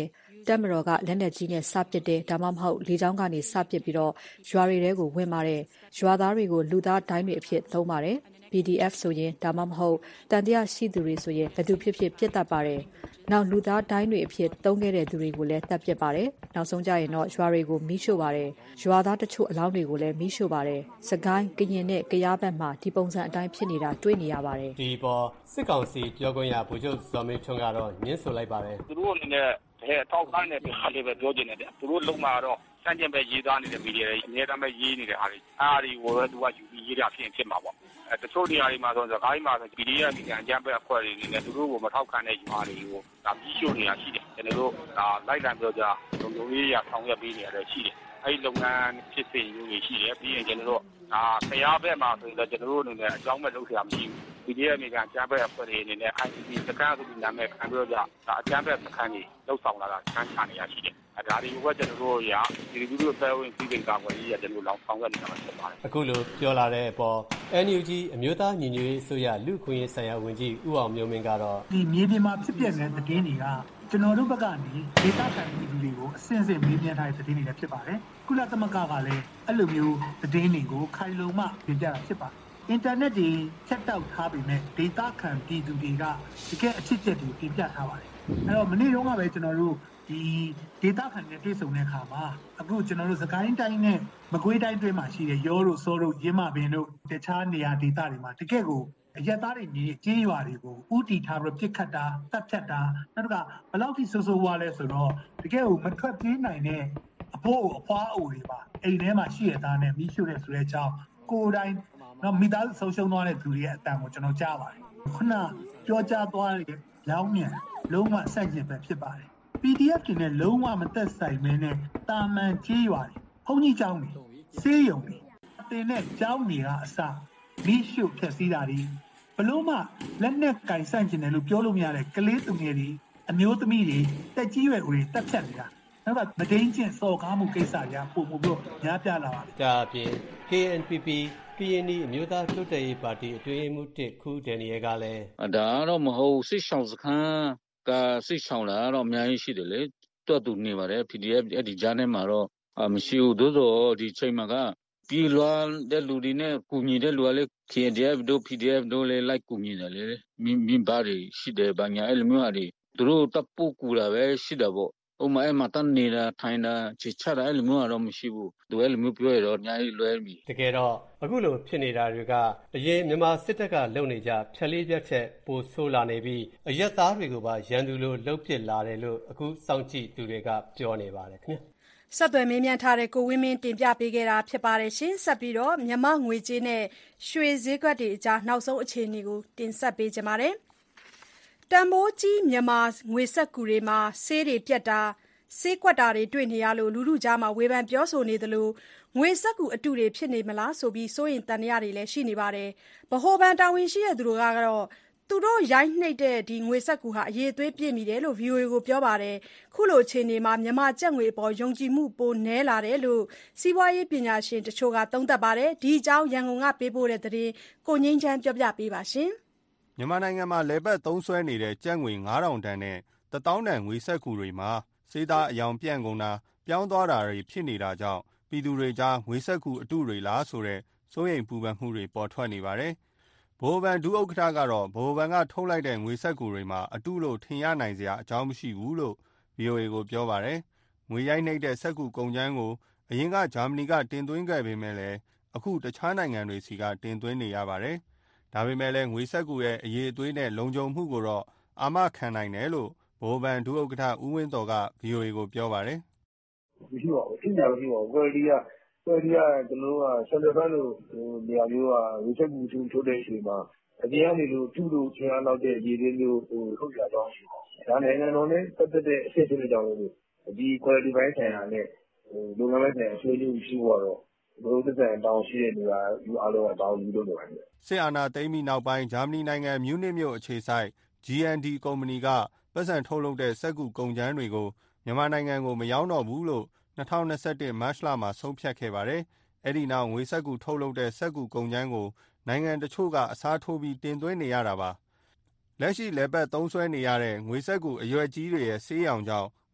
တပ်မတော်ကလက်နက်ကြီးနဲ့စပစ်တယ်ဒါမှမဟုတ်လေကြောင်းကနေစပစ်ပြီးတော့ရွာတွေထဲကိုဝင်ပါတယ်ရွာသားတွေကိုလူသားဒိုင်းတွေအဖြစ်သုံးပါတယ် P D F ဆိုရင်ဒါမှမဟုတ်တန်တရားရှိသူတွေဆိုရင်ဘယ်သူဖြစ်ဖြစ်ပြစ်တတ်ပါတယ်နောက်လူသားဒိုင်းတွေအဖြစ်သုံးခဲ့တဲ့သူတွေကိုလည်းတပ်ပစ်ပါတယ်နောက်ဆုံးကြရင်တော့ရွာတွေကိုမီးရှို့ပါတယ်ရွာသားတချို့အလောင်းတွေကိုလည်းမီးရှို့ပါတယ်စကိုင်းကရင်နဲ့ကရားဘက်မှာဒီပုံစံအတိုင်းဖြစ်နေတာတွေ့နေရပါတယ်ဒီပေါ်စစ်ကောင်စီပြောခွင့်ရဗိုလ်ချုပ်ဇော်မင်းထွန်းကတော့ညှင်းဆိုလိုက်ပါတယ်သူတို့အနေနဲ့ဟဲ့ထောက်ခိုင်းတဲ့ဟာလေးပဲပြောချင်တယ်ဗျသူတို့လုံးမှာတော့စံကျင်ပဲရေးသားနေတဲ့မီဒီယာတွေအများတမ်းပဲရေးနေတဲ့ဟာတွေအားဒီကိုပဲသူကယူပြီးရေးတာဖြစ်ဖြစ်မှာပေါ့အဲတချို့နေရာတွေမှာဆိုတော့စကိုင်းမှာဆို P D F ဒီကအကြမ်းဖက်အဖွဲ့တွေနေနဲ့သူတို့ကိုမထောက်ခံတဲ့ယူဟာတွေကိုဒါပြီးရှို့နေတာရှိတယ်ကျွန်တော်တို့ဒါလိုက်လံပြောကြလုံလုံရေးရဆောင်ရွက်ပေးနေရတယ်ရှိတယ်အဲဒီလုပ်ငန်းဖြစ်စဉ်မျိုးတွေရှိတယ်ပြီးရင်ကျွန်တော်တို့ဒါခရားဘက်မှာဆိုတော့ကျွန်တော်တို့အနေနဲ့အကြောင်းမဲ့လုပ်ရမရှိဘူး P D F နေကအကြမ်းဖက်အဖွဲ့တွေအနေနဲ့ I C P စခန်းဆိုပြီးနာမည်ခံပြောကြဒါအကြမ်းဖက်စခန်းတွေလှုပ်ဆောင်လာတာချမ်းချနေရရှိတယ်အဲဒါတွေကိုပဲကျွန်တော်တို့ရဒီလူတို့ပဲဝင်ပြီးပြင်ကာကွယ်ရေးရကျွန်တော်လောင်ဆောင်ရွက်နေတာဖြစ်ပါတယ်အခုလိုပြောလာတဲ့အပေါ် N U G အမျိုးသားညီညွတ်ရေးအစိုးရလူခွင့်ရေးဆိုင်ရာဝန်ကြီးဦးအောင်မျိုးမင်းကတော့ဒီမြေပြင်မှာဖြစ်ပျက်နေတဲ့သတင်းတွေကကျွန်တော်တို့ဘက်ကနေဒေတာခံပြည်သူတွေကိုအစင်စင်မေးမြန်းထားတဲ့သတင်းတွေလည်းဖြစ်ပါတယ်ကုလသမဂ္ဂကလည်းအဲ့လိုမျိုးသတင်းတွေကိုခိုင်လုံမှပြပြတာဖြစ်ပါတယ်အင်တာနက်တွေချက်တောက်ထားပြီးမဲ့ဒေတာခံပြည်သူတွေကတကယ်အဖြစ်အပျက်တွေပြပြထားပါတယ်အဲ့တော့မနေ့တုန်းကပဲကျွန်တော်တို့ဒီဒေတာခံနဲ့တွေ့ဆုံတဲ့အခါမှာအခုကျွန်တော်တို့စကိုင်းတိုင်းနဲ့မကွေးတိုင်းတွင်းမှာရှိတဲ့ရောတို့စောတို့ရင်းမပင်တို့တခြားနေရာဒေတာတွေမှာတကယ်ကိုအရက်သားတွေကြီးကြေးရွာတွေကိုဥတီထားပြီးပြစ်ခတ်တာတပ်ဖြတ်တာနောက်ကဘယ်လောက်ထိဆိုးဆိုးဝါးလဲဆိုတော့တကယ်ကိုမထွက်ပြေးနိုင်တဲ့အဖိုးအဖွားအိုတွေပါအိမ်ထဲမှာရှိရသားနဲ့မိရှုတဲ့ဆိုတဲ့အကြောင်းကိုယ်တိုင်နော်မိသားစုဆုံးရှုံးသွားတဲ့သူတွေရဲ့အတန်ကိုကျွန်တော်ကြားပါတယ်ခုနပြောကြားသွားတဲ့လောင်းမြန်လုံးဝဆန့်ကျင်ဘက်ဖြစ်ပါတယ် P D F တွေနဲ့လုံးဝမသက်ဆိုင်မင်းနဲ့တာမန်ကြေးရွာတွေဘုန်းကြီးကျောင်းတွေဆေးရုံတွေအတင်နဲ့ကျောင်းတွေကအစမိရှုဖျက်ဆီးတာတွေဘလို့မှလက်နဲ့ကင်ဆန့်ကျင်တယ်လို့ပြောလို့မရတဲ့ကလေးသူငယ်တွေအမျိုးသမီးတွေတက်ကြီးရွယ်ဦးတွေတက်ဖြတ်နေတာနောက်ကမဒိန်ကျင့်စော်ကားမှုကိစ္စတွေပုံမှုပြီးများပြလာပါတယ်ဒါအပြင် K N P P ကရင်နီအမျိုးသားတိုးတက်ရေးပါတီအတွင်းရေးမှူးတစ်ခုဒန်နီယယ်ကလည်းဒါတော့မဟုတ်စစ်ဆောင်စခန်းကစစ်ဆောင်လာတော့အများကြီးရှိတယ်လေတွတ်တူနေပါတယ် P D F အဲ့ဒီကြားထဲမှာတော့မရှိဘူးသို့တော့ဒီချိန်မှာကပြည်လွားတဲ့လူတွေနဲ့ကူညီတဲ့လူကလည်း K D F တို့ P D F တို့လည်းလိုက်ကူညီတယ်လေမိမိဘာတွေရှိတယ်ဘာညာအဲ့လိုမျိုးဟာတွေသူတို့တပ်ပို့ကူတာပဲရှိတယ်ပေါ့ဥမာအဲ့မှာတန်းနေတာထိုင်တာချစ်ချတာအဲ့လိုမျိုးကတော့မရှိဘူးသူအဲ့လိုမျိုးပြောရတော့အများကြီးလွဲပြီတကယ်တော့အခုလိုဖြစ်နေတာတွေကအရင်မြန်မာစစ်တပ်ကလုံနေကြဖြက်လေးပြက်ချက်ပိုဆိုးလာနေပြီးအရက်သားတွေကိုပါရန်သူလိုလှုပ်ပစ်လာတယ်လို့အခုစောင့်ကြည့်သူတွေကပြောနေပါတယ်ခင်ဗျဆက်သွယ်မေးမြန်းထားတဲ့ကိုဝင်းမင်းတင်ပြပေးခဲ့တာဖြစ်ပါတယ်ရှင်ဆက်ပြီးတော့မြန်မာငွေကြေးနဲ့ရွှေဈေးကွက်တွေအကြားနောက်ဆုံးအခြေအနေကိုတင်ဆက်ပေးကြပါမယ်တန်မိုးကြီးမြန်မာငွေစက္ကူတွေမှာဆေးတွေပြတ်တာဆေးကွက်တာတွေတွေ့နေရလို့လူလူကြားမှာဝေဖန်ပြောဆိုနေသလိုငွေစက္ကူအတုတွေဖြစ်နေမလားဆိုပြီးစိုးရင်တန်ရတွေလည်းရှိနေပါတယ်ဗဟိုဘဏ်တာဝန်ရှိတဲ့သူတို့ကတော့သူတို့ရိုက်နှိပ်တဲ့ဒီငွေစက္ကူဟာအရေးသွေးပြည့်မိတယ်လို့ V O A ကိုပြောပါတယ်ခုလိုအခြေအနေမှာမြန်မာကျပ်ငွေအပေါ်ယုံကြည်မှုပိုနည်းလာတယ်လို့စီးပွားရေးပညာရှင်တချို့ကသုံးသပ်ပါတယ်ဒီအကြောင်းရန်ကုန်ကပေးပို့တဲ့သတင်းကိုငိမ့်ချမ်းပြောပြပေးပါရှင်မြန်မာနိုင်ငံမှာလေပတ်သုံးဆွဲနေတဲ့ကျပ်ငွေငါးထောင်တန်နဲ့တသောင်းတန်ငွေစက္ကူတွေမှာစေးသားအယောင်ပြန့်ကုန်တာပြောင်းသွားတာတွေဖြစ်နေတာကြောင့်ပြည်သူတွေကြားငွေစက္ကူအတုတွေလားဆိုတဲ့စိုးရိမ်ပူပန်မှုတွေပေါ်ထွက်နေပါတယ်။ဗဟိုဘဏ်ဒုဥက္ကဋ္ဌကတော့ဗဟိုဘဏ်ကထုတ်လိုက်တဲ့ငွေစက္ကူတွေမှာအတုလို့ထင်ရနိုင်စရာအကြောင်းမရှိဘူးလို့ V O A ကိုပြောပါတယ်။ငွေရိုက်နှိပ်တဲ့စက္ကူကုန်ကျန်းကိုအရင်ကဂျာမနီကတင်သွင်းခဲ့ပေမဲ့လည်းအခုတခြားနိုင်ငံတွေစီကတင်သွင်းနေရပါတယ်။ဒါပေမဲ့လည်းငွေစက္ကူရဲ့အရေးအသွေးနဲ့လုံခြုံမှုကိုတော့အာမခံနိုင်တယ်လို့ဗဟိုဘဏ်ဒုဥက္ကဋ္ဌဦးဝင်းတော်က V O A ကိုပြောပါတယ်။မရှိပါဘူး။အင်းညာမရှိပါဘူး။ quality က quality ကကျွန်တော်တို့က Central Bank လို့နေရာမျိုးကငွေစက္ကူထုတ်တဲ့အချိန်မှာအပြင်ကနေလို့ထုလို့ချင်အောင်လုပ်တဲ့ရည်ရင်းမျိုးဟိုထုတ်ရတော့ဒါနိုင်ငံတော်နဲ့ပတ်သက်တဲ့အချက်တွေကြောင့်လို့ဒီ quality ဘိုင်းဆိုင်ရာနဲ့ဟိုလုပ်ငန်းပိုင်းဆိုင်ရာအဆွေးနွေးရှိတော့ဘယ်လိုသက်ဆိုင်တောင်းရှိတဲ့နေရာယူအားလုံးကတောင်းယူလို့နေပါတယ်။စစ်အာဏာသိမ်းပြီးနောက်ပိုင်းဂျာမနီနိုင်ငံမြူးနစ်မြို့အခြေစိုက် G N D ကုမ္ပဏီကပတ်စံထုတ်လုပ်တဲ့စက္ကူကုန်ကျန်းတွေကိုမြန်မာနိုင်ငံကိုမရောင်းတော့ဘူးလို့၂၀၂၁မတ်လမှာဆုံးဖြတ်ခဲ့ပါတယ်။အဲဒီနောက်ငွေစက္ကူထုတ်လုပ်တဲ့စက္ကူကုန်ကျန်းကိုနိုင်ငံတချို့ကအစားထိုးပြီးတင်သွင်းနေရတာပါ။လက်ရှိလေပတ်သုံးဆွဲနေရတဲ့ငွေစက္ကူအရွက်ကြီးတွေရဲ့ဆေးရောင်ကြောင့်င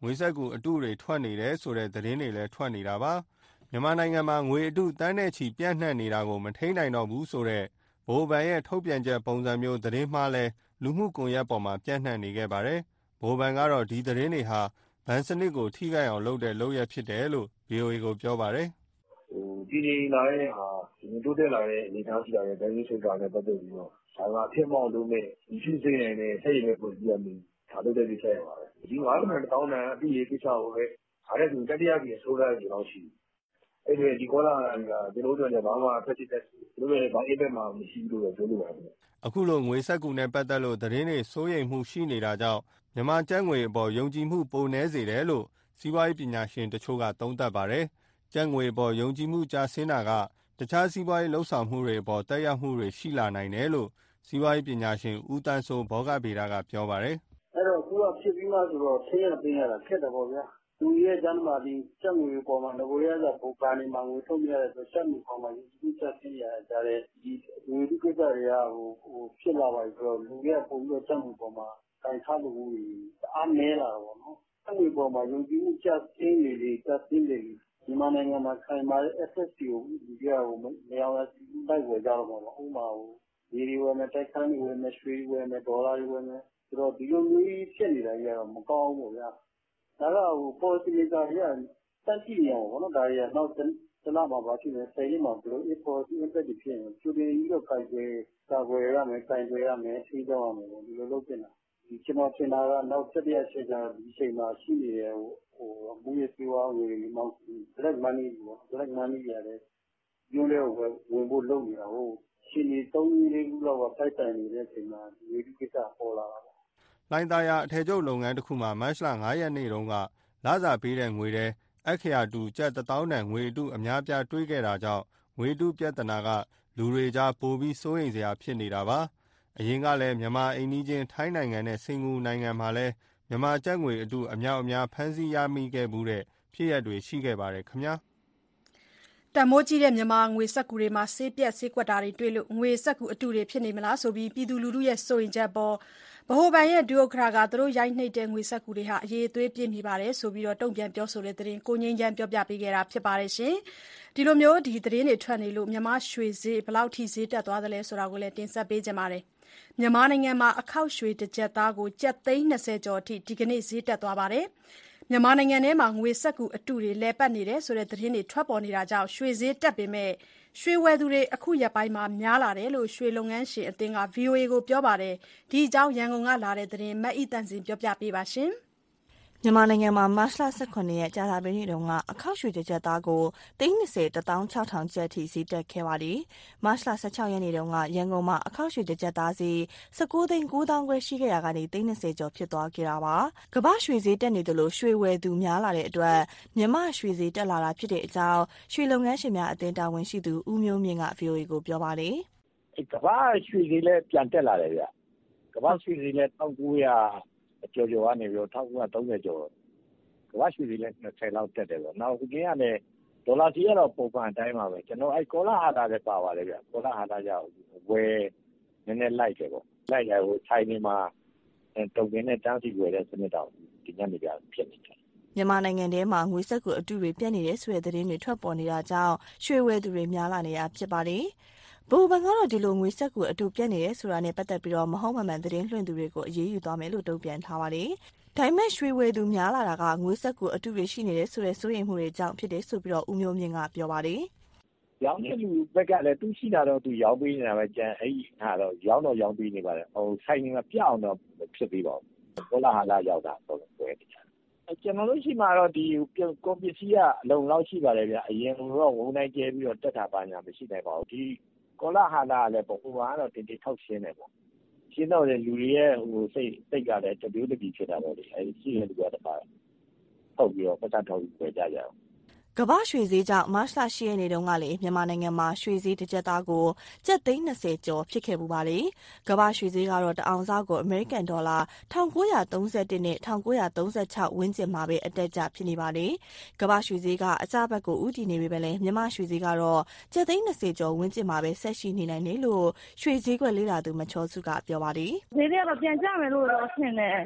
ငွေစက္ကူအတုတွေထွက်နေတယ်ဆိုတဲ့သတင်းတွေလည်းထွက်နေတာပါမြန်မာနိုင်ငံမှာငွေအတုတန်းနဲ့ချီပြန့်နှံ့နေတာကိုမထိန်းနိုင်တော့ဘူးဆိုတဲ့ဗဟိုဘဏ်ရဲ့ထုတ်ပြန်ချက်ပုံစံမျိုးသတင်းမှားလဲလူမှုကွန်ရက်ပေါ်မှာပြန့်နှံ့နေခဲ့ပါတယ်ဗဟိုဘဏ်ကတော့ဒီသတင်းတွေဟာဘဏ်စနစ်ကိုထိခိုက်အောင်လုပ်တဲ့လုပ်ရဖြစ်တယ်လို့ ဗီအိုအေ ကိုပြောပါတယ်ဟိုဒီနေလာတဲ့ဟာဒီတိုးတက်လာတဲ့အနေအထားရှိတာရဲ့ဘယ်လိုဆိုတာနဲ့ပတ်သက်ပြီးတော့ဒါကအဖြစ်မောက်လို့နဲ့ဒီရှိစိတ်နိုင်တဲ့ဆက်ရည်ပဲပုံပြရမယ်ဒါတို့တဲ့ဒီဆက်ရပါတယ်ဒီငါးတန်တောင်းတန်အပြည့်ကိစ္စကိုပဲအားတဲ့သူတတိယကြီးဆိုးလာကြတော့ရှိအဲ့ဒီဒီကောလာကကျွန်တော်တို့ကဘာမှဖက်စစ်တက်တို့လည်းဘာအိပ်ပဲမှမရှိဘူးလို့ပြောလို့ပါတယ်အခုလိုငွေစက္ကူနဲ့ပတ်သက်လို့သတင်းတွေစိုးရိမ်မှုရှိနေတာကြောင့်မြန်မာကျပ်ငွေအပေါ်ယုံကြည်မှုပိုနည်းစေတယ်လို့စီးပွားရေးပညာရှင်တချို့ကသုံးသပ်ပါတယ်ကျပ်ငွေအပေါ်ယုံကြည်မှုကျဆင်းတာကတခြားစီးပွားရေးလှုပ်ဆောင်မှုတွေအပေါ်တက်ရောက်မှုတွေရှိလာနိုင်တယ်လို့စီးပွားရေးပညာရှင်ဦးတန်းစိုးဘောဂဗေဒကပြောပါတယ်အဲ့တော့အခုကဖြစ်ပြီးမှဆိုတော့ဆင်းရဲပင်းရတာခက်တယ်ပေါ့ဗျာသူရဲ့ကျမ်းမာပြီးကျပ်ငွေပေါ်မှာငကိုရရပုံပန်နေမှာငွေထုတ်ရတဲ့ဆိုကျပ်ငွေပေါ်မှာယုံကြည်မှုကျဆင်းရကြတဲ့ဒီငွေဒီကိစ္စတွေကဟိုဟိုဖြစ်လာပါပြီဆိုတော့လူရဲ့ပုံပြီးတော့ကျပ်ငွေပေါ်မှာတိုင်ထားလို့အားနည်းလာတော့ပေါ့နော်ကျပ်ငွေပေါ်မှာယုံကြည်မှုကျဆင်းနေလေကျဆင်းနေလေမြန်မာနိုင်ငံမှာခိုင်မာတဲ့ အက်ဆက် စီ ကိုဒီကဟိုမရောင်းရတိုက်ဝယ်ကြတော့မှာပေါ့ဥမာဟိုဒီဒီဝယ်မယ်တိုက်ခန်းတွေဝယ်မယ်ရွှေဝယ်မယ်ဒေါ်လာတွေဝယ်မယ်ဆိုတော့ဒီလိုမျိုးဖြစ်နေတာကြီးကတော့မကောင်းဘူးဗျာဒါကဟို policy maker တွေကတန်းကြည့်နေအောင်ပေါ့နော်ဒါတွေကနောက်တလမှာပါဖြစ်နေဆယ်ရက်မှာဘယ်လို policy impact တွေဖြစ်နေကျူတင်ပြီးတော့ခိုင်ကျွေးကာကွယ်ရမယ်ခိုင်ကျွေးရမယ်ထိန်းချုပ်ရမယ်ဒီလိုလုပ်နေတာဒီကျွန်တော်ထင်တာကနောက်တစ်ရက်ချက်ကြဒီအချိန်မှာရှိနေတဲ့ဟိုဟိုမူရစီဝါငွေတွေမောင်း black money ပေါ့ black money ရတယ်ညိုးလေးကိုဝင်ဖို့လုပ်နေတာဟိုရှင်နေသုံးလေးခုလောက်ကဖိုက်တိုင်နေတဲ့အချိန်မှာဒီကိစ္စပေါ်လာတာပေါ့လိုင်းသားရအထည်ချုပ်လုပ်ငန်းတစ်ခုမှာမတ်လငါးရက်နေ့တုန်းကလစာပေးတဲ့ငွေတွေအခရာတူကျပ်တစ်သောင်းတန်ငွေအတုအများပြားတွေးခဲ့တာကြောင့်ငွေတုပြဿနာကလူတွေကြားပိုပြီးစိုးရိမ်စရာဖြစ်နေတာပါအရင်ကလည်းမြန်မာအိမ်နီးချင်းထိုင်းနိုင်ငံနဲ့စင်ကာပူနိုင်ငံမှာလည်းမြန်မာကျပ်ငွေအတုအများအများဖမ်းဆီးရမိခဲ့မှုတဲ့ဖြစ်ရပ်တွေရှိခဲ့ပါတယ်ခင်ဗျာတမိုးကြီးတဲ့မြန်မာငွေစက္ကူတွေမှာဆေးပြက်ဆေးကွက်တာတွေတွေ့လို့ငွေစက္ကူအတုတွေဖြစ်နေမလားဆိုပြီးပြည်သူလူထုရဲ့စိုးရိမ်ချက်ပေါ်ဗဟိုဘဏ်ရဲ့ဒုဥက္ကဋ္ဌကသူတို့ရိုက်နှိပ်တဲ့ငွေစက္ကူတွေဟာအရေးအသွေးပြည့်မီပါတယ်ဆိုပြီးတော့တုံ့ပြန်ပြောဆိုတဲ့သတင်းကိုငင်းချမ်းပြောပြပေးခဲ့တာဖြစ်ပါတယ်ရှင်ဒီလိုမျိုးဒီသတင်းတွေထွက်နေလို့မြန်မာရွှေဈေးဘယ်လောက်ထိဈေးတက်သွားသလဲဆိုတာကိုလည်းတင်ဆက်ပေးကြပါမယ်မြန်မာနိုင်ငံမှာအခောက်ရွှေတစ်ကျပ်သားကိုကျပ်သိန်း၂၀ကျော်အထိဒီကနေ့ဈေးတက်သွားပါတယ်မြန်မာနိုင်ငံထဲမှာငွေစက္ကူအတုတွေလဲပတ်နေတယ်ဆိုတဲ့သတင်းတွေထွက်ပေါ်နေတာကြောင့်ရွှေဈေးတက်ပေမဲ့ရွှေဝယ်သူတွေအခုရက်ပိုင်းမှာများလာတယ်လို့ရွှေလုပ်ငန်းရှင်အသင်းက ဗွီအိုအေ ကိုပြောပါတယ်ဒီအကြောင်းရန်ကုန်ကလာတဲ့သတင်းမအိတန့်စင်ပြောပြပေးပါရှင်မြန်မာနိုင်ငံမှာမတ်လ၁၇ရက်ကြာသပတေးနေ့တုန်းကအခောက်ရွှေတစ်ကျပ်သားကိုသိန်း၂၀တသောင်း၆ထောင်ကျပ်ထိဈေးတက်ခဲ့ပါတယ်။မတ်လ၁၆ရက်နေ့တုန်းကရန်ကုန်မှာအခောက်ရွှေတစ်ကျပ်သားဈေး၁၉သိန်း၉သောင်းခွဲရှိခဲ့ရာကနေသိန်း၂၀ကျော်ဖြစ်သွားခဲ့တာပါ။ကမ္ဘာရွှေဈေးတက်နေသလိုရွှေဝယ်သူများလာတဲ့အတွက်မြန်မာရွှေဈေးတက်လာတာဖြစ်တဲ့အကြောင်းရွှေလုပ်ငန်းရှင်များအသင်းတာဝန်ရှိသူဦးမျိုးမြင့်က ဗွီအိုအေကိုပြောပါတယ်။ကမ္ဘာရွှေဈေးလည်းပြန်တက်လာတယ်ဗျ။ကမ္ဘာရွှေဈေးလည်း၁၉၀၀ကျော်ကျော်ကနေပြီးတော့၁၉၃၀ကျော်ကမ္ဘာရွှေဈေးလည်း၂၀လောက်တက်တယ်ပေါ့နောက်ဒီကနေ့ကလည်းဒေါ်လာဈေးကတော့ပုံမှန်အတိုင်းပါပဲကျွန်တော်အဲကောလာဟာတာလည်းပါပါတယ်ဗျကောလာဟာတာကြောင့်ဝယ်နည်းနည်းလိုက်တယ်ပေါ့လိုက်ရဟိုထိုင်နေမှာတုံကင်းနဲ့တန်းစီဝယ်တဲ့စနစ်တော့ဒီညနေပြဖြစ်နေတယ်မြန်မာနိုင်ငံထဲမှာငွေစက္ကူအတုတွေပြတ်နေတဲ့ဆိုတဲ့သတင်းတွေထွက်ပေါ်နေတာကြောင့်ရွှေဝယ်သူတွေများလာနေတာဖြစ်ပါတယ်ဗဟိုဘဏ်ကတော့ဒီလိုငွေစက္ကူအတုပြတ်နေတယ်ဆိုတာနဲ့ပတ်သက်ပြီးတော့မဟုတ်မမှန်သတင်းလွှင့်သူတွေကိုအရေးယူသွားမယ်လို့တုံ့ပြန်ထားပါတယ်။ဒါပေမဲ့ရွှေဝယ်သူများလာတာကငွေစက္ကူအတုတွေရှိနေတယ်ဆိုတဲ့စိုးရိမ်မှုတွေကြောင့်ဖြစ်တယ်ဆိုပြီးတော့ဦးမျိုးမြင့်ကပြောပါတယ်။ရောင်းတဲ့လူဘက်ကလည်းသူရှိတာတော့သူရောင်းပေးနေတာပဲကြံအဲ့ဒီဟာတော့ရောင်းတော့ရောင်းပေးနေပါတယ်။ဟိုဆိုင်နေမှာပြအောင်တော့ဖြစ်ပြီးပါဘူး။ကောလာဟာလာရောက်တာတော့ပွဲတယ်။ကျွန်တော်တို့ရှိမှတော့ဒီကွန်ပစ္စည်းကအလုံလောက်ရှိပါတယ်ဗျ။အရင်ကတော့ဝန်နိုင်ကျဲပြီးတော့တက်တာပါညာမရှိနိုင်ပါဘူး။ဒီကောလာဟာလာလည်းပုံမှန်ကတော့တင်တင်ထောက်ရှင်းတယ်ပေါ့ရှင်းတော့လေလူတွေရဲ့ဟိုစိတ်စိတ်ကလည်းတပြိုးတပြိုးဖြစ်တာပေါ့လေအဲဒီရှိတဲ့လူကတပါဟုတ်ပြီးတော့ပတ်သက်ထောက်ပြီးကြကြအောင်ကမ္ဘာရွှေဈေးကြောင့်မတ်လ၈ရက်နေ့တုန်းကလေမြန်မာနိုင်ငံမှာရွှေဈေးတစ်ကျပ်သားကိုကျပ်သိန်း၂၀ကျော်ဖြစ်ခဲ့ပူပါလေကမ္ဘာရွှေဈေးကတော့တအောင်စားကိုအမေရိကန်ဒေါ်လာ၁၉၃၁နဲ့၁၉၃၆ဝန်းကျင်မှာပဲအတက်ကျဖြစ်နေပါလေကမ္ဘာရွှေဈေးကအကျဘက်ကိုဥတည်နေပေမဲ့လည်းမြန်မာရွှေဈေးကတော့ကျပ်သိန်း၂၀ကျော်ဝန်းကျင်မှာပဲဆက်ရှိနေနိုင်တယ်လို့ရွှေဈေးကွက်လေးလာသူမချောစုကပြောပါလေဈေးတွေကတော့ပြန်ကျမယ်လို့တော့ထင်တယ်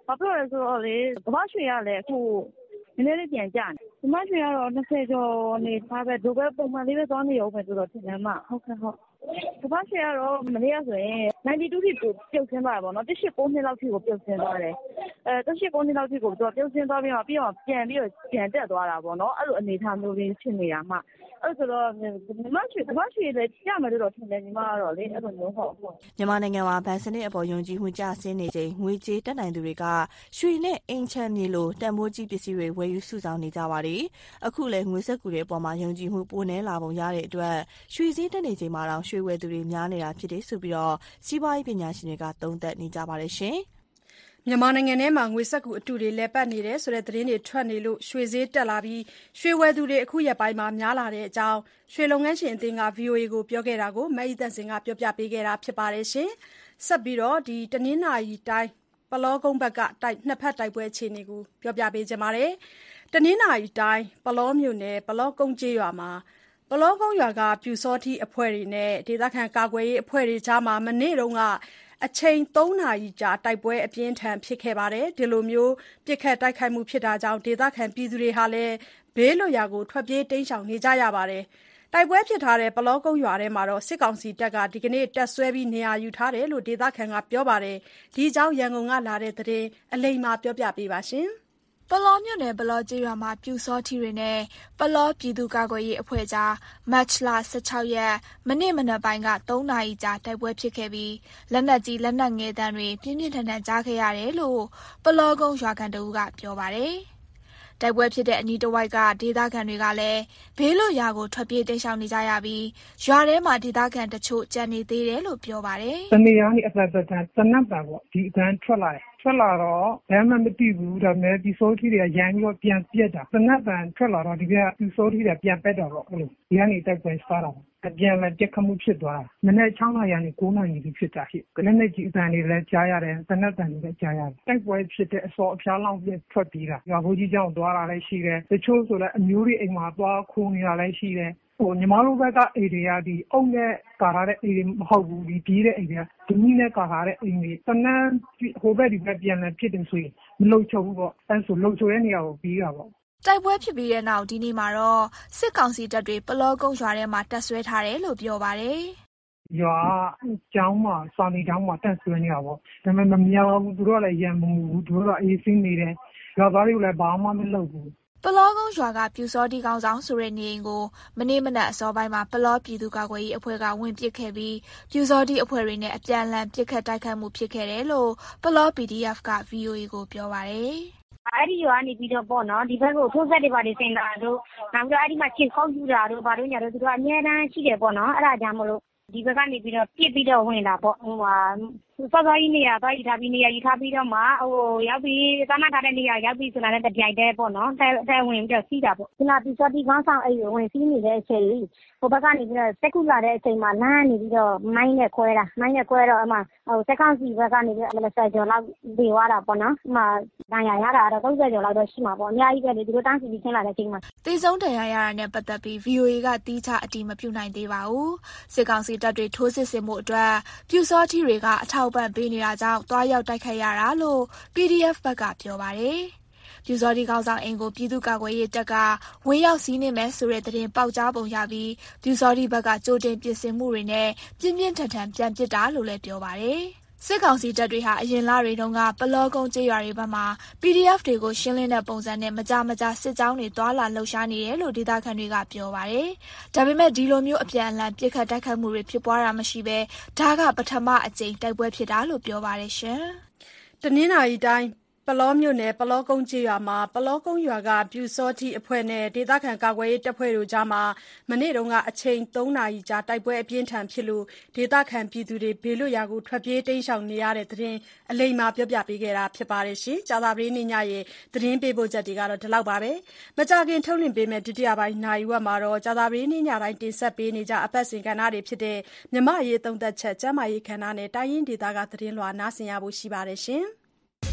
ဘာဖြစ်လို့လဲဆိုတော့လေကမ္ဘာရွှေရလည်းအခုနည်းနည်းလေးပြန်ကြတယ်ကမ္ဘာရွှေကတော့၂၀ကျော်နေသားပဲဒိုပဲပုံမှန်လေးပဲသွားနေအောင်ပဲဆိုတော့ထင်တယ်မဟုတ်ကဲ့ဟုတ်ကမ္ဘာရွှေကတော့မနေ့ကဆိုရင်ninety twoထိကိုပြုတ်ဆင်းသွားတာပေါ့နော်one oh nineနှစ်လောက်ထိကိုပြုတ်ဆင်းသွားတယ်အဲone oh nineနှစ်လောက်ထိကိုသူကပြုတ်ဆင်းသွားပြီးတော့ပြီးတော့ပြန်ပြီးတော့ပြန်တက်သွားတာပေါ့နော်အဲ့လိုအနေထားမျိုးလေးဖြစ်နေတာမှအဲ့ဆိုတော့မြန်မာရွှေကမ္ဘာရွှေလည်းကြမယ်လို့တော့ထင်တယ်ညီမကတော့လေအဲ့လိုမျိုးဟုတ်မြန်မာနိုင်ငံမှာဗန်စနစ်အပေါ်ယုံကြည်မှုကျဆင်းနေချိန်ငွေကြေးတက်နိုင်သူတွေကရွှေနဲ့အိမ်ချမ်းမြေလိုတန်ဖိုးကြီးပစ္စည်းတွေဝယ်ယူစုဆောင်းနေကြပါတယ်အခုလည်းငွေစက်ကူတွေအပေါ်မှာယုံကြည်မှုပိုနှဲလာပုံရတဲ့အတွက်ရွှေစည်းတက်နေချိန်မှာတော့ရွှေဝယ်သူတွေများနေတာဖြစ်တယ်ဆိုပြီးတော့စီးပွားရေးပညာရှင်တွေကသုံးသပ်နေကြပါတယ်ရှင်မြန်မာနိုင်ငံထဲမှာငွေစက္ကူအတုတွေလဲပတ်နေတယ်ဆိုတဲ့သတင်းတွေထွက်နေလို့ရွှေဈေးတက်လာပြီးရွှေဝယ်သူတွေအခုရက်ပိုင်းမှာများလာတဲ့အကြောင်းရွှေလုပ်ငန်းရှင်အသင်းက ဗွီအိုအေကိုပြောခဲ့တာကိုမအိသန့်စင်ကပြောပြပေးခဲ့တာဖြစ်ပါတယ်ရှင်ဆက်ပြီးတော့ဒီတနင်္လာရီတိုင်းပလောကုန်းဘက်ကတိုက်နှစ်ဖက်တိုက်ပွဲအခြေအနေကိုပြောပြပေးကြပါမယ်တနင်္လာရီတိုင်းပလောမြို့နယ်ပလောကုန်းကျေးရွာမှာပလောကုန်းရွာကပြူစောတိအဖွဲ့တွေနဲ့ဒေသခံကာကွယ်ရေးအဖွဲ့တွေကြားမှာမနေ့တုန်းကအချိန်သုံးနာရီကြာတိုက်ပွဲအပြင်းထန်ဖြစ်ခဲ့ပါတယ်ဒီလိုမျိုးပြစ်ခတ်တိုက်ခိုက်မှုဖြစ်တာကြောင့်ဒေသခံပြည်သူတွေဟာလည်းဘေးလွတ်ရာကိုထွက်ပြေးတိမ်းရှောင်နေကြရပါတယ်တိုက်ပွဲဖြစ်ထားတဲ့ပလောကုန်းရွာထဲမှာတော့စစ်ကောင်စီတပ်ကဒီကနေ့တပ်ဆွဲပြီးနေရာယူထားတယ်လို့ဒေသခံကပြောပါတယ်ဒီအကြောင်းရန်ကုန်ကလာတဲ့သတင်းအလိမ္မာပြောပြပေးပါရှင်ပလောမြို့နယ်ပလောကျေးရွာမှာပြူစောထီတွေနဲ့ပလောပြည်သူ့ကာကွယ်ရေးအဖွဲ့ကြားမတ်လ十六ရက်မနေ့မနက်ပိုင်းကသုံးနာရီကြာတိုက်ပွဲဖြစ်ခဲ့ပြီးလက်နက်ကြီးလက်နက်ငယ်တန်းတွေပြင်းပြင်းထန်ထန်ကြားခဲ့ရတယ်လို့ပလောကုန်းရွာခံတအုပ်ကပြောပါတယ်။တိုက်ပွဲဖြစ်တဲ့အနီးတစ်ဝိုက်ကဒေသခံတွေကလည်းဘေးလွတ်ရာကိုထွက်ပြေးတိမ်းရှောင်နေကြရပြီးရွာထဲမှာဒေသခံတချို့ကြံနေသေးတယ်လို့ပြောပါတယ်။တနေရာကြီးအသက်သက်တန်းတနတ်ပါပေါ့ဒီအတန်းထွက်လာတယ်ထွက်လာတော့ဘာမှမသိဘူးဒါပေမဲ့ဒီစိုးထီတွေကရန်ပြီးတော့ပြန်ပြက်တာတနတ်ပံထွက်လာတော့ဒီကဒီစိုးထီတွေပြန်ပက်တော့တော့အဲ့လိုဒီကနေတိုက်ပွဲစတာအပြန်လည်းပြက်ခမှုဖြစ်သွားတာမနေ့၆နာရီကနေ၉နာရီထိဖြစ်တာရှိကနေ့နေ့ကြီးအတန်တွေလည်းကြားရတယ်တနတ်ပံတွေလည်းကြားရတယ်တိုက်ပွဲဖြစ်တဲ့အစောအဖျားလောင်ပြက်ထွက်ပြီးတာရွာဘိုးကြီးကျောင်းသွားတာလည်းရှိတယ်တချို့ဆိုလည်းအမျိုးတွေအိမ်မှာသွားခိုးနေတာလည်းရှိတယ်ဟိုညီမတို့ဘက်ကအိမ်တွေကဒီအုံနဲ့ကာထားတဲ့အိမ်တွေမဟုတ်ဘူးဒီပြေးတဲ့အိမ်တွေကဒီနည်းနဲ့ကာထားတဲ့အိမ်တွေတနန်းဟိုဘက်ဒီဘက်ပြန်လည်းဖြစ်တယ်ဆိုရင်မလုံချုံဘူးပေါ့အဲဆိုလုံချုံတဲ့နေရာကိုပြီးတာပေါ့တိုက်ပွဲဖြစ်ပြီးတဲ့နောက်ဒီနေ့မှာတော့စစ်ကောင်စီတပ်တွေပလောကုန်းရွာထဲမှာတပ်ဆွဲထားတယ်လို့ပြောပါတယ်ရွာကျောင်းမှာစာနေကျောင်းမှာတပ်ဆွဲနေတာပေါ့ဒါပေမဲ့မများဘူးသူတို့ကလည်းရံမမှုဘူးသူတို့ကအေးစင်းနေတယ်ရွာသားတွေကလည်းဘာမှမလုပ်ဘူးပလောကုန်းရွာကပြူစောတိကောင်ဆောင်ဆိုတဲ့နေအိမ်ကိုမနေ့မနက်အစောပိုင်းမှာပလောပြည်သူ့ကာကွယ်ရေးအဖွဲ့ကဝင်ပစ်ခဲ့ပြီးပြူစောတိအဖွဲ့တွေနဲ့အပြန်အလှန်ပစ်ခတ်တိုက်ခိုက်မှုဖြစ်ခဲ့တယ်လို့ပလော ပီ ဒီ အက်ဖ် က ဗွီအိုအေကိုပြောပါတယ်အဲ့ဒီရွာနေပြီးတော့ပေါ့နော်ဒီဘက်ကိုထိုးဆက်တွေပါနေစင်တာတို့နောက်ပြီးတော့အဲ့ဒီမှာချင်းခေါက်ယူတာတို့ဘာလို့ညာတို့သူတို့အများတန်းရှိတယ်ပေါ့နော်အဲ့ဒါကြောင့်မလို့ဒီဘက်ကနေပြီးတော့ပြစ်ပြီးတော့ဝင်တာပေါ့ဟိုဟာစောစောကြီးနေရသွားယူထားပြီးနေရယူထားပြီးတော့မှဟိုရောက်ပြီးသတ်မှတ်ထားတဲ့နေရရောက်ပြီးဆိုတာနဲ့တပြိုင်တည်းပေါ့နော်တဲတဲဝင်ပြီးတော့စီးတာပေါ့ဒီမှာဒီစောတိကောင်းဆောင်အဲ့ဝင်စီးနေတဲ့အချိန်ကြီးဟိုဘက်ကနေပြီးတော့စက်ကူလာတဲ့အချိန်မှာလမ်းနေပြီးတော့မိုင်းနဲ့ခွဲတာမိုင်းနဲ့ခွဲတော့အမှဟိုစက်ကောင်စီဘက်ကနေပြီးတော့၂၀ကျော်လောက်ဒေသွားတာပေါ့နော်အမှဒဏ်ရာရတာတော့၃၀ကျော်လောက်တော့ရှိမှာပေါ့အများကြီးပဲလေဒီလိုတန်းစီပြီးခင်းလာတဲ့အချိန်မှာတေဆုံးဒဏ်ရာရတာနဲ့ပတ်သက်ပြီး ဗွီအိုအေ ကတီးခြားအတည်မပြုနိုင်သေးပါဘူးစစ်ကောင်စီတပ်တွေထိုးစစ်ဆင်မှုအတွက်ပြူစောထီတွေကအထောက်ပံ့ပေးနေတာကြောင့်တွားရောက်တိုက်ခိုက်ရတာလို့ ပီ ဒီ အက်ဖ် ဘက်ကပြောပါတယ်ပြူစောတိကောင်ဆောင်အိမ်ကိုပြည်သူ့ကာကွယ်ရေးတပ်ကဝင်ရောက်စီးနင်းမယ်ဆိုတဲ့သတင်းပေါက်ကြားပုံရပြီးပြူစောတိဘက်ကကြိုတင်ပြင်ဆင်မှုတွေနဲ့ပြင်းပြင်းထန်ထန်ပြန်ပစ်တာလို့လည်းပြောပါတယ်စစ်ကောင်စီတပ်တွေဟာအရင်လတွေတုန်းကပလောကုန်းကျေးရွာတွေဘက်မှာ ပီ ဒီ အက်ဖ် တွေကိုရှင်းလင်းတဲ့ပုံစံနဲ့မကြမကြစစ်ကြောင်းတွေတွာလာလှုပ်ရှားနေတယ်လို့ဒေသခံတွေကပြောပါတယ်။ဒါပေမဲ့ဒီလိုမျိုးအပြန်အလှန်ပစ်ခတ်တိုက်ခိုက်မှုတွေဖြစ်ပွားတာမရှိဘဲဒါကပထမအကြိမ်တိုက်ပွဲဖြစ်တာလို့ပြောပါတယ်ရှင်။တနင်္လာရီတိုင်းပလောမြို့နယ်ပလောကုန်းကျေးရွာမှာပလောကုန်းရွာကပြူစောတိအဖွဲ့နဲ့ဒေသခံကာကွယ်ရေးတပ်ဖွဲ့တို့ကြားမှာမနေ့တုန်းကအချိန်သုံးနာရီကြာတိုက်ပွဲအပြင်းထန်ဖြစ်လို့ဒေသခံပြည်သူတွေဘေးလွတ်ရာကိုထွက်ပြေးတိမ်းရှောင်နေရတဲ့သတင်းအလိမ္မာပြောပြပေးခဲ့တာဖြစ်ပါတယ်ရှင်။ကြာသပတေးနေ့ညရဲ့သတင်းပေးပို့ချက်တွေကတော့ဒီလောက်ပါပဲ။မကြခင်ထုတ်လွှင့်ပေးမယ့်ဒုတိယပိုင်းနိုင်ဝက်မှာတော့ကြာသပတေးနေ့ညတိုင်းတင်ဆက်ပေးနေကြအပတ်စဉ်ကဏ္ဍတွေဖြစ်တဲ့မြမရေးသုံးသက်ချက်ကျမ်းမာရေးခန္ဓာနဲ့တိုင်းရင်းဒေသကသတင်းလွှာနားဆင်ရဖို့ရှိပါတယ်ရှင်။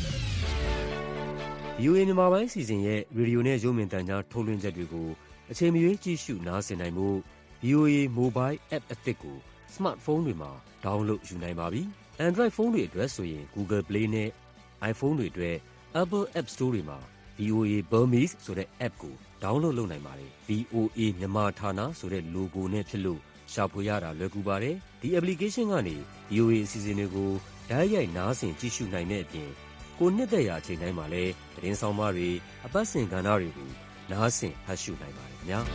ဗီအိုအေ မြန်မာပိုင်းအစီအစဉ်ရဲ့ရေဒီယိုနဲ့ရုပ်မြင်သံကြားထုတ်လွှင့်ချက်တွေကိုအချိန်မရွေးကြည့်ရှုနားဆင်နိုင်ဖို့ ဗီအိုအေ Mobile App အသစ်ကိုစမတ်ဖုန်းတွေမှာ download ယူနိုင်ပါပြီ။ Android ဖုန်းတွေအတွက်ဆိုရင် Google Play နဲ့ iPhone တွေအတွက် Apple App Store တွေမှာ ဗီ အို အေ Burmese ဆိုတဲ့ app ကို download လုပ်နိုင်ပါတယ်။ ဗီ အို အေ မြန်မာဌာနဆိုတဲ့ logo နဲ့ဖြစ်လို့ရှာဖွေရတာလွယ်ကူပါတယ်။ ဒီ application ကနေ ဗီ အို အေ အစီအစဉ်တွေကိုတိုက်ရိုက်နားဆင်ကြည့်ရှုနိုင်တဲ့အပြင်ကိုနှစ်သက်ရာအချိန်တိုင်းမှာလည်းသတင်းဆောင်မတွေအပတ်စဉ်ကဏ္ဍတွေကိုနားဆင်ဖတ်ရှုနိုင်ပါတယ်ခင်ဗျာ။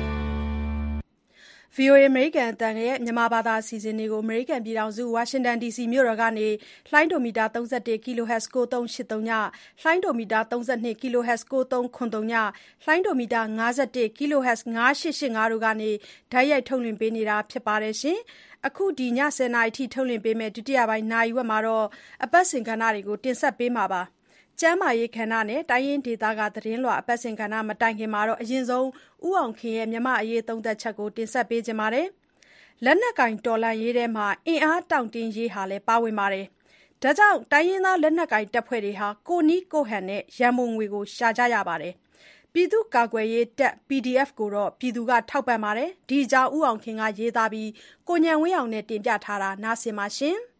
ဗွီအိုအေ အမေရိကန်အသံရဲ့မြန်မာဘာသာအစီအစဉ်တွေကိုအမေရိကန်ပြည်ထောင်စုဝါရှင်တန်ဒီစီမြို့တော်ကနေလှိုင်းဒိုမီတာသုံး၁၁ kHz ကိုသုံးရှစ်သုံးညလှိုင်းဒိုမီတာသုံး၂ kHz ကိုသုံးခွန်သုံးညလှိုင်းဒိုမီတာ၅၁ kHz ငါးရှစ်ရှစ်ငါတို့ကနေတိုက်ရိုက်ထုတ်လွှင့်ပေးနေတာဖြစ်ပါတယ်ရှင်။အခုဒီညဆယ်နာရီထိထုတ်လွှင့်ပေးမယ့်ဒုတိယပိုင်းနာရီဝက်မှာတော့အပတ်စဉ်ကဏ္ဍတွေကိုတင်ဆက်ပေးမှာပါ။ကျန်းမာရေးကဏ္ဍနဲ့တိုင်းရင်းဒေသကသတင်းလွှာအပတ်စဉ်ကဏ္ဍမတိုင်ခင်မှာတော့အရင်ဆုံးဦးအောင်ခင်ရဲ့မြန်မာအရေးသုံးသက်ချက်ကိုတင်ဆက်ပေးခြင်းပါတယ်။လက်နက်ကင်တော်လှန်ရေးထဲမှာအင်အားတောင့်တင်းရေးဟာလည်းပါဝင်ပါတယ်။ဒါကြောင့်တိုင်းရင်းသားလက်နက်ကင်တပ်ဖွဲ့တွေဟာကိုနီးကိုဟန်နဲ့ရန်ပုံငွေကိုရှာကြရပါတယ်။ပြည်သူ့ကာကွယ်ရေးတပ် ပီ ဒီ အက်ဖ် ကိုတော့ပြည်သူကထောက်ပံ့ပါတယ်။ဒီအကြောင်းဦးအောင်ခင်ကရေးသားပြီးကိုဉာဏ်ဝင်းအောင်နဲ့တင်ပြထားတာနားဆင်ပါရှင်။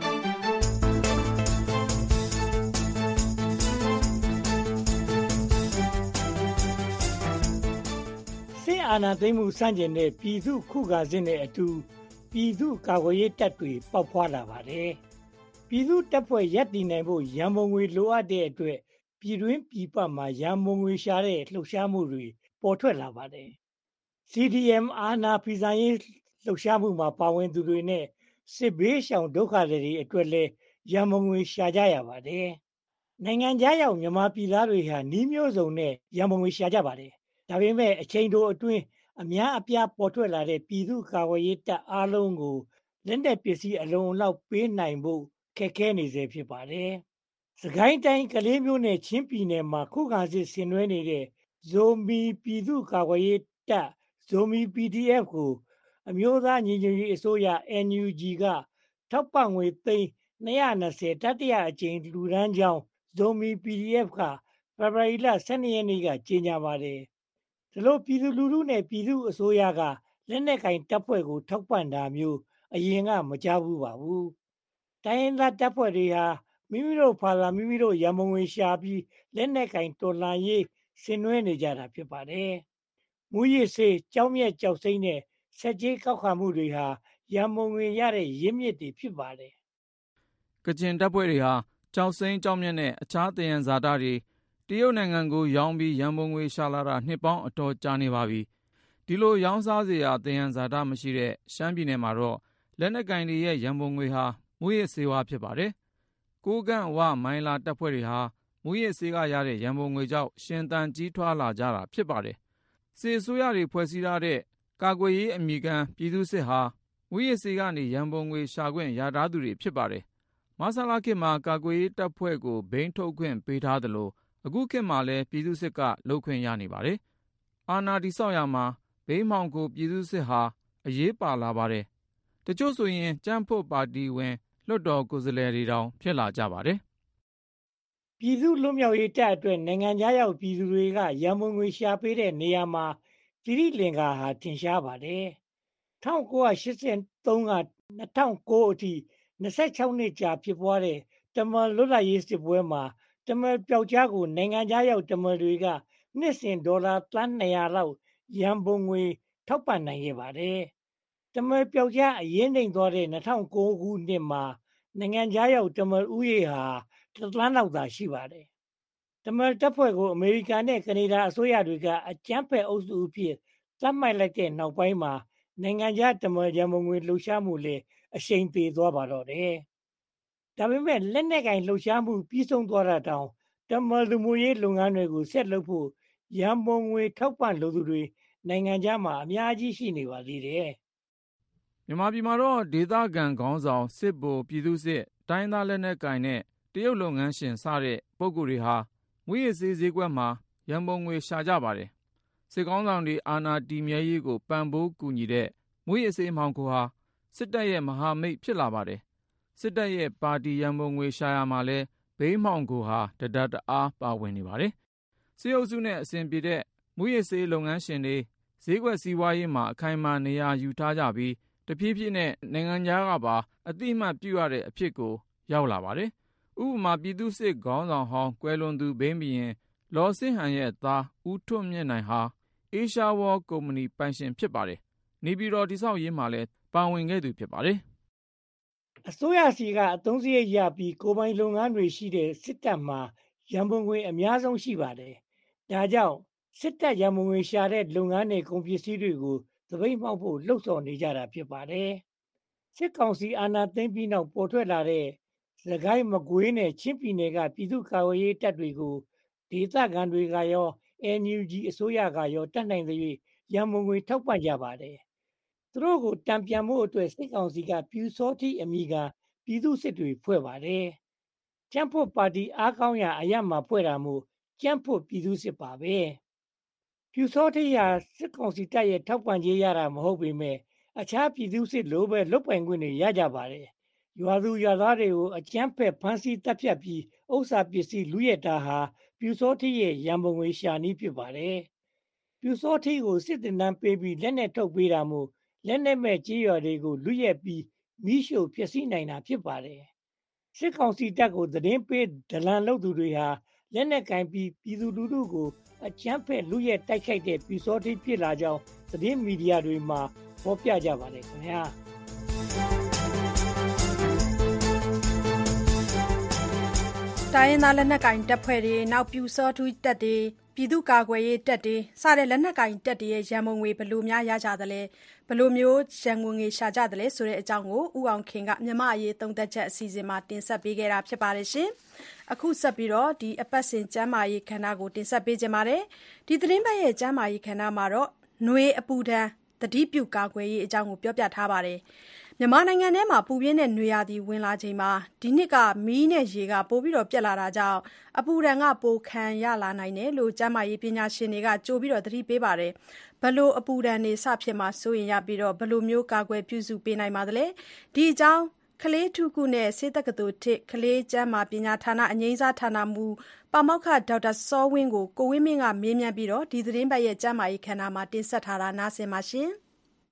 အာဏာသိမ်းမှုစန့်ကျင်တဲ့ပြည်သူ့ခုခံစစ်နဲ့အတူပြည်သူ့ကာကွယ်ရေးတပ်တွေပေါက်ဖွာလာပါတယ်။ပြည်သူ့တပ်ဖွဲ့ရပ်တည်နိုင်ဖို့ရန်ပုံငွေလိုအပ်တဲ့အတွက်ပြည်တွင်းပြည်ပမှာရန်ပုံငွေရှာတဲ့လှုပ်ရှားမှုတွေပေါ်ထွက်လာပါတယ်။ စီ ဒီ အမ် အာဏာဖီဆန်ရေးလှုပ်ရှားမှုမှာပါဝင်သူတွေနဲ့စစ်ဘေးရှောင်ဒုက္ခသည်တွေအတွက်လည်းရန်ပုံငွေရှာကြရပါတယ်။နိုင်ငံခြားရောက်မြန်မာပြည်သားတွေဟာနှီးမျိုးစုံနဲ့ရန်ပုံငွေရှာကြပါတယ်။ဒါပေမဲ့အချိန်တိုအတွင်းအများအပြားပေါ်ထွက်လာတဲ့ပြည်သူ့ကာကွယ်ရေးတပ်အားလုံးကိုလက်နက်ပစ္စည်းအလုံးအလောက်ပေးနိုင်ဖို့ခက်ခဲနေစေဖြစ်ပါတယ်။စကိုင်းတိုင်းကလေးမျိုးနဲ့ချင်းပြည်နယ်မှာခုခံစစ်ဆင်နွှဲနေတဲ့ဇိုမီပြည်သူ့ကာကွယ်ရေးတပ်ဇိုမီ ပီ ဒီ အက်ဖ် ကိုအမျိုးသားညီညွတ်ရေးအစိုးရ အန် ယူ ဂျီ ကထောက်ပံ့ငွေသိန်းနှစ်ရာနှစ်ဆယ်တတိယအကြိမ်လူဒန်းကြောင်းဇိုမီ ပီ ဒီ အက်ဖ် ကဖေဖော်ဝါရီလ၁၂ရက်နေ့ကကြေညာပါတယ်။ဒီလိုပြည်သူလူထုနဲ့ပြည်သူအစိုးရကလက်နက်ကင်တပ်ဖွဲ့ကိုထောက်ပံ့တာမျိုးအရင်ကမကြားဘူးပါဘူး။တိုင်းရင်းသားတပ်ဖွဲ့တွေဟာမိမိတို့ဖာသာမိမိတို့ရန်ပုံငွေရှာပြီးလက်နက်ကင်တော်လှန်ရေးဆင်နွှဲနေကြတာဖြစ်ပါတယ်။မူရစ်စေးကြောင်းမြတ်ကြောက်စိမ့်နဲ့ဆက်ကြေးကောက်ခံမှုတွေဟာရန်ပုံငွေရတဲ့ရင်းမြစ်တွေဖြစ်ပါတယ်။ကချင်တပ်ဖွဲ့တွေဟာကြောက်စိမ့်ကြောင်းမြတ်နဲ့အခြားသယံဇာတတွေတရုတ်နိုင်ငံကိုရောင်းပြီးရန်ပုံငွေရှာလာတာနှစ်ပေါင်းအတော်ကြာနေပါပြီ။ဒီလိုရောင်းစားစရာသယံဇာတမရှိတဲ့ရှမ်းပြည်နယ်မှာတော့လက်နက်ကင်တွေရဲ့ရန်ပုံငွေဟာမူရစ်ဆေးဝါးဖြစ်ပါတယ်။ကိုးကန့်ဝမိုင်းလာတပ်ဖွဲ့တွေဟာမူရစ်ဆေးကရတဲ့ရန်ပုံငွေကြောင့်ရှင်သန်ကြီးထွားလာကြတာဖြစ်ပါတယ်။စစ်အစိုးရတွေဖွဲ့စည်းထားတဲ့ကာကွယ်ရေးအမည်ခံပြည်သူ့စစ်ဟာမူရစ်ဆေးကနေရန်ပုံငွေရှာခွင့်ရထားသူတွေဖြစ်ပါတယ်။မဆလာခေတ်မှာကာကွယ်ရေးတပ်ဖွဲ့ကိုဘိန်းထုတ်ခွင့်ပေးထားသလိုအခုခေတ်မှာလည်းပြည်သူ့စစ်ကလုပ်ခွင့်ရနေပါတယ်။အာဏာတည်ဆောက်ရမှာဘိန်းမှောင်ခိုပြည်သူ့စစ်ဟာအရေးပါလာပါတယ်။တချို့ဆိုရင်ကြံ့ဖွံ့ပါတီဝင်လွှတ်တော်ကိုယ်စားလှယ်တွေတောင်ဖြစ်လာကြပါတယ်။ပြည်သူ့လွတ်မြောက်ရေးတပ်အတွက်နိုင်ငံခြားရောက်ပြည်သူတွေကရန်ပုံငွေရှာပေးတဲ့နေရာမှာတိရိလင်္ကာဟာထင်ရှားပါတယ်။၁၉၈၃က၂၀၀၉အထိ၂၆နှစ်ကြာဖြစ်ပွားတဲ့တမန်လွတ်လပ်ရေးစစ်ပွဲမှာတမန်ပျောက်ကြားကိုနိုင်ငံခြားရောက်တမန်တွေကနှစ်စဉ်ဒေါ်လာသန်းနှစ်ရာလောက်ရန်ပုံငွေထောက်ပံ့နိုင်ခဲ့ပါတယ်။တမန်ပျောက်ကြားအရင်နှိမ်သွားတဲ့၂၀၀၉ခုနှစ်မှာနိုင်ငံခြားရောက်တမန်ဥယေဟာတစ်သန်းလောက်သာရှိပါတယ်။တမန်တပ်ဖွဲ့ကိုအမေရိကန်နဲ့ကနေဒါအစိုးရတွေကအကြမ်းဖက်အုပ်စုအဖြစ်သတ်မှတ်လိုက်တဲ့နောက်ပိုင်းမှာနိုင်ငံခြားတမန်ရန်ပုံငွေလှုပ်ရှားမှုလည်းအရှိန်ပေသွားပါတော့တယ်။ဒါပေမဲ့လက်နက်ကင်လှုပ်ရှားမှုပြီးဆုံးသွားတာတောင်တမန်လူမှုရေးလုပ်ငန်းတွေကိုဆက်လုပ်ဖို့ရန်ပုံငွေထောက်ပံ့လိုသူတွေနိုင်ငံခြားမှာအများကြီးရှိနေပါသေးတယ်။မြန်မာပြည်မှာတော့ဒေသခံခေါင်းဆောင်စစ်ဗိုလ်ပြည်သူ့စစ်တိုင်းသားလက်နက်ကင်နဲ့တရုတ်လုပ်ငန်းရှင်စတဲ့ပုဂ္ဂိုလ်တွေဟာမူရစ်ဆေးဈေးကွက်မှာရန်ပုံငွေရှာကြပါတယ်။စစ်ကောင်းဆောင်တွေအာဏာတည်မြဲရေးကိုပံ့ပိုးကူညီတဲ့မူရစ်ဆေးမှောင်ခိုဟာစစ်တပ်ရဲ့မဟာမိတ်ဖြစ်လာပါတယ်။စစ်တပ်ရဲ့ပါတီရန်ပုံငွေရှာရမှာလဲဘိန်းမှောင်ခိုဟာတဒတ်တအားပါဝင်နေပါတယ်။စစ်အုပ်စုနဲ့အစဉ်ပြေတဲ့မူရစ်ဆေးလုပ်ငန်းရှင်တွေဈေးကွက်စီးပွားရေးမှာအခိုင်အမာနေရာယူထားကြပြီးတဖြည်းဖြည်းနဲ့နိုင်ငံခြားကပါအတိအမှတ်ပြုရတဲ့အဖြစ်ကိုရောက်လာပါတယ်။ဥပမာပြည်သူ့စစ်ခေါင်းဆောင်ဟောင်းကွယ်လွန်သူဘိန်းဘုရင်လော်စစ်ဟန်ရဲ့သားဦးထွဋ်မြင့်နိုင်ဟာအေရှားဝေါကုမ္ပဏီပိုင်ရှင်ဖြစ်ပါတယ်။နေပြည်တော်တည်ဆောက်ရေးမှာလည်းပါဝင်ခဲ့သူဖြစ်ပါတယ်။အစိုးရစီကအသုံးစရိတ်ရပြီးကိုယ်ပိုင်လုပ်ငန်းတွေရှိတဲ့စစ်တပ်မှာရန်ပုံငွေအများဆုံးရှိပါတယ်။ဒါကြောင့်စစ်တပ်ရန်ပုံငွေရှာတဲ့လုပ်ငန်းတွေကုန်ပစ္စည်းတွေကိုသပိတ်မှောက်ဖို့လှုံ့ဆော်နေကြတာဖြစ်ပါတယ်။စစ်ကောင်စီအာဏာသိမ်းပြီးနောက်ပေါ်ထွက်လာတဲ့စကိုင်းမကွေးနဲ့ချင်းပြည်နယ်ကပြည်သူ့ကာကွယ်ရေးတပ်တွေကိုဒေသခံတွေကရော အန် ယူ ဂျီ အစိုးရကရောတတ်နိုင်သရွေ့ရန်ပုံငွေထောက်ပံ့ကြပါတယ်။သူတို့ကိုတံပြန်ဖို့အတွက်စစ်ကောင်စီကပြူစောတိအမိကပြည်သူစစ်တွေဖွဲ့ပါတယ်။ကျန်းဖို့ပါတီအားကောင်းရာအရမှာဖွဲ့တာမို့ကျန်းဖို့ပြည်သူစစ်ပါပဲ။ပြူစောတိရာစစ်ကောင်စီတပ်ရဲ့ထောက်ပံ့ကြေးရတာမဟုတ်ပေမဲ့အခြားပြည်သူစစ်လိုပဲလုတ်ပိုင်ခွင့်တွေရကြပါတယ်။ရွာသူရွာသားတွေကိုအကြမ်းဖက်ဖမ်းဆီးတပ်ဖြတ်ပြီးဥစ္စာပစ္စည်းလူရဲတာဟာပြူစောတိရဲ့ရန်ပုံငွေရှာနည်းဖြစ်ပါတယ်။ပြူစောတိကိုစစ်တင်တန်းပေးပြီးလက်နဲ့ထုတ်ပေးတာမို့လက်နဲ့မဲ့ကြေးရွာတွေကိုလူရဲပြီးမိရှို့ဖျက်ဆီးနိုင်တာဖြစ်ပါတယ်။စစ်ကောင်စီတပ်ကိုသတင်းပေးဒလန်လုပ်သူတွေဟာလက်နဲ့ကင်ပြီးပြည်သူလူထုကိုအကြမ်းဖက်လူရဲတိုက်ခိုက်တဲ့ပြူစောတိဖြစ်လာကြောင်းသတင်းမီဒီယာတွေမှာဖော်ပြကြပါတယ်ခင်ဗျာ။တိုင်းရင်းသားလက်နက်ကိုင်တပ်ဖွဲ့တွေနောက်ပြူစောထူးတပ်တွေပြည်သူ့ကာကွယ်ရေးတပ်တွေစတဲ့လက်နက်ကိုင်တပ်တွေရဲ့ရန်ပုံငွေဘယ်လိုများရကြသလဲဘယ်လိုမျိုးရန်ငွေရှာကြသလဲဆိုတဲ့အကြောင်းကိုဦးအောင်ခင်ကမြမအရေးသုံးသက်ချက်အစီအစဉ်မှာတင်ဆက်ပေးခဲ့တာဖြစ်ပါတယ်ရှင်။အခုဆက်ပြီးတော့ဒီအပတ်စဉ်ကျမ်းမာရေးခန္ဓာကိုတင်ဆက်ပေးကြပါမယ်။ဒီသတင်းပတ်ရဲ့ကျမ်းမာရေးခန္ဓာမှာတော့ຫນွေအပူဒဏ်တတိပြုကာကွယ်ရေးအကြောင်းကိုပြောပြထားပါတယ်။မြန်မာနိုင်ငံထဲမှာပူပြင်းတဲ့နွေရာသီဝင်လာချိန်မှာဒီနှစ်ကမီးနဲ့ရေကပိုပြီးတော့ပြက်လာတာကြောင့်အပူဒဏ်ကပိုခံရလာနိုင်တယ်လို့ကျန်းမာရေးပညာရှင်တွေကကြိုပြီးတော့သတိပေးပါတယ်။ဘလို့အပူဒဏ်တွေစဖြစ်မှာစိုးရင်ရပြီးတော့ဘလို့မျိုးကာကွယ်ပြုစုပေးနိုင်ပါသလဲ။ဒီအကြောင်းကလေးထုခုနဲ့စေတက္ကသိုလ်တစ်ကလေးကျန်းမာပညာဌာနအငိမ့်စားဌာနမှပါမောက္ခဒေါက်တာစောဝင်းကိုကိုဝင်းမင်းကမေးမြန်းပြီးတော့ဒီသတင်းပတ်ရဲ့ကျန်းမာရေးခန္ဓာမှာတင်ဆက်ထားတာနားဆင်ပါရှင်။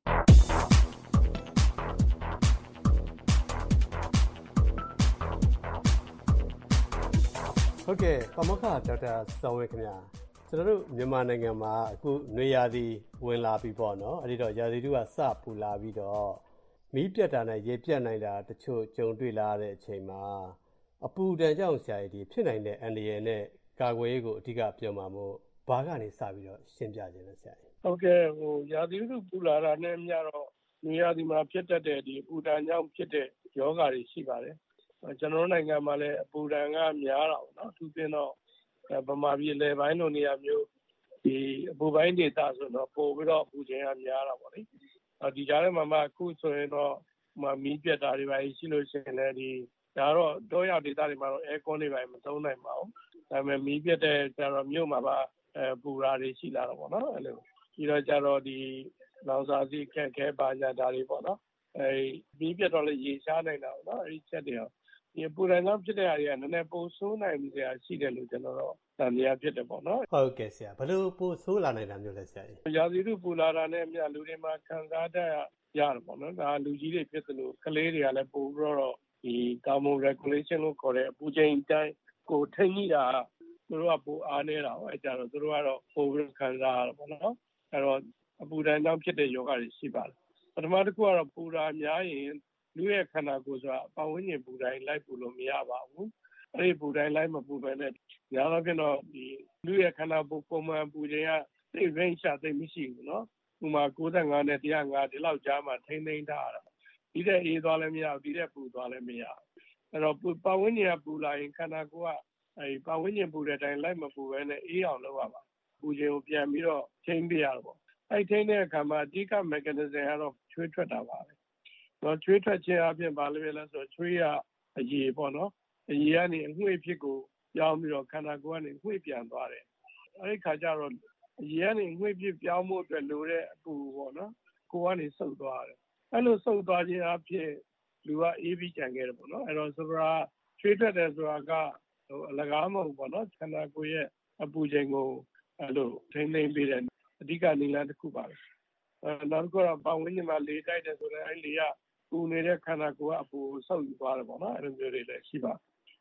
ဟုတ်ကဲ့ပါမောက္ခဒေါက်တာစောဝင်းခင်ဗျာကျွန်တော်တို့မြန်မာနိုင်ငံမှာအခုနွေရာသီဝင်လာပြီပေါ့နော်အဲ့ဒီတော့ရာသီတုကစပူလာပြီးတော့မီးပြတ်တာနဲ့ရေပြတ်နိုင်တာတချို့ကြုံတွေ့လာတဲ့အချိန်မှာအပူဒဏ်ကြောင့်ဆရာကြီးဒီဖြစ်နိုင်တဲ့အန္တရာယ်နဲ့ကာကွယ်ရေးကိုအဓိကပြောမှာမို့ဘာကနေစပြီးတော့ရှင်းပြခြင်းလဲဆရာကြီးဟုတ်ကဲ့ဟိုရာသီတုပူလာတာနဲ့မြတော့နွေရာသီမှာဖြစ်တတ်တဲ့ဒီအပူဒဏ်ကြောင့်ဖြစ်တဲ့ယောဂတွေရှိပါတယ်ကျွန်တော်နိုင်ငံမှာလည်းအပူဒဏ်ကများတာပေါ့နော်သူပြင်းတော့ဗမာပြည်လေပိုင်းလိုနေရာမျိုးဒီအပူပိုင်းဒေသဆိုတော့ပို့ပြီးတော့အပူချိန်ကများတာပေါ့လေဒီကြားထဲမှာမှအခုဆိုရင်တော့မီးပြတ်တာတွေပဲရှိလို့ရှိရင်လည်းဒီဒါတော့တောရောက်ဒေသတွေမှာတော့အဲကွန်တွေပဲမသုံးနိုင်ပါဘူးဒါပေမဲ့မီးပြတ်တဲ့ကျတော့မြို့မှာပါအဲပူရာတွေရှိလာတော့ပေါ့နော်အဲ့လိုပြီးတော့ကျတော့ဒီလောင်စာဆီခက်ခဲပါကြတာတွေပေါ့နော်အဲမီးပြတ်တော့လည်းရေရှားနိုင်တာပေါ့နော်အဲ့ဒီချက်တွေရောဒီပူရန်ကြောင့်ဖြစ်တဲ့နေရာကနည်းနည်းပိုဆိုးနိုင်စရာရှိတယ်လို့ကျွန်တော်တို့တန်တရားဖြစ်တယ်ပေါ့နော်ဟုတ်ကဲ့ဆရာဘယ်လိုပိုဆိုးလာနိုင်တာမျိုးလဲဆရာကြီးရာသီတုပူလာတာနဲ့မြလူတွေမှာခံစားတတ်ရတယ်ပေါ့နော်ဒါလူကြီးတွေဖြစ်သလိုကလေးတွေကလည်းပိုပြီးတော့ဒီ thermal regulation လို့ခေါ်တဲ့အပူချိန်တိုင်းကိုထိန်းညှိတာသူတို့ကပိုအားနေတာပေါ့အဲကြတော့သူတို့ကတော့ပိုပြီးခံစားရတယ်ပေါ့နော်အဲတော့အပူဒဏ်ကြောင့်ဖြစ်တဲ့ယောဂတွေရှိပါတယ်ပထမတစ်ခုကတော့ပူတာများရင်လူရဲ့ခန္ဓာကိုယ်ဆိုတာအပဝန်းကျင်ပူတိုင်းလိုက်ပူလို့မရပါဘူးအဲ့ဒီပူတိုင်းလိုက်မပူပဲနဲ့ညာတော့ဖြစ်တော့ဒီလူရဲ့ခန္ဓာကိုယ်ပုံမှန်ပူချိန်ကသိရင်းရှာသိမရှိဘူးနော်ဥမာ၉၅နဲ့၁၀၅ဒီလောက်ကြားမှာထိမ့်သိမ့်ထားတာဒီတဲ့အေးသွားလည်းမရဘူးဒီတဲ့ပူသွားလည်းမရဘူးအဲ့တော့ပဝန်းကျင်ကပူလာရင်ခန္ဓာကိုယ်ကအဲ့ပဝန်းကျင်ပူတဲ့အတိုင်းလိုက်မပူပဲနဲ့အေးအောင်လုပ်ရပါပူချိန်ကိုပြန်ပြီးတော့ချိန်ပြရတော့ပေါ့အဲ့ထိမ့်တဲ့အခါမှာအဓိက mechanism ကတော့ချွေးထွက်တာပါပဲတော့ချွေးထွက်ခြင်းအပြင်ဘာလို့လဲဆိုတော့ချွေးရအရေပေါ့နော်အရေကနေအငွေ့ဖြစ်ကိုပြောင်းပြီးတော့ခန္ဓာကိုယ်ကနေငွေ့ပြန်သွားတယ်အဲဒီခါကျတော့အရေကနေငွေ့ဖြစ်ပြောင်းမှုအတွက်လိုတဲ့အပူပေါ့နော်ကိုယ်ကနေစုပ်သွားတယ်အဲ့လိုစုပ်သွားခြင်းအပြင်လူကအေးပြီးကြံခဲ့တယ်ပေါ့နော်အဲ့တော့ဆိုတာချွေးထွက်တယ်ဆိုတာကဟိုအလကားမဟုတ်ပေါ့နော်ခန္ဓာကိုယ်ရဲ့အပူချိန်ကိုအဲ့လိုထိန်းသိမ်းပေးတဲ့အဓိကနည်းလမ်းတစ်ခုပါပဲအဲနောက်တစ်ခုကပတ်ဝန်းကျင်မှာလေတိုက်တယ်ဆိုတော့အဲ့လေကပူနေတဲ့ခန္ဓာကိုယ်ကအပူဆုပ်ယူသွားတယ်ပေါ့နော်အဲ့လိုမျိုးတွေလည်းရှိပါ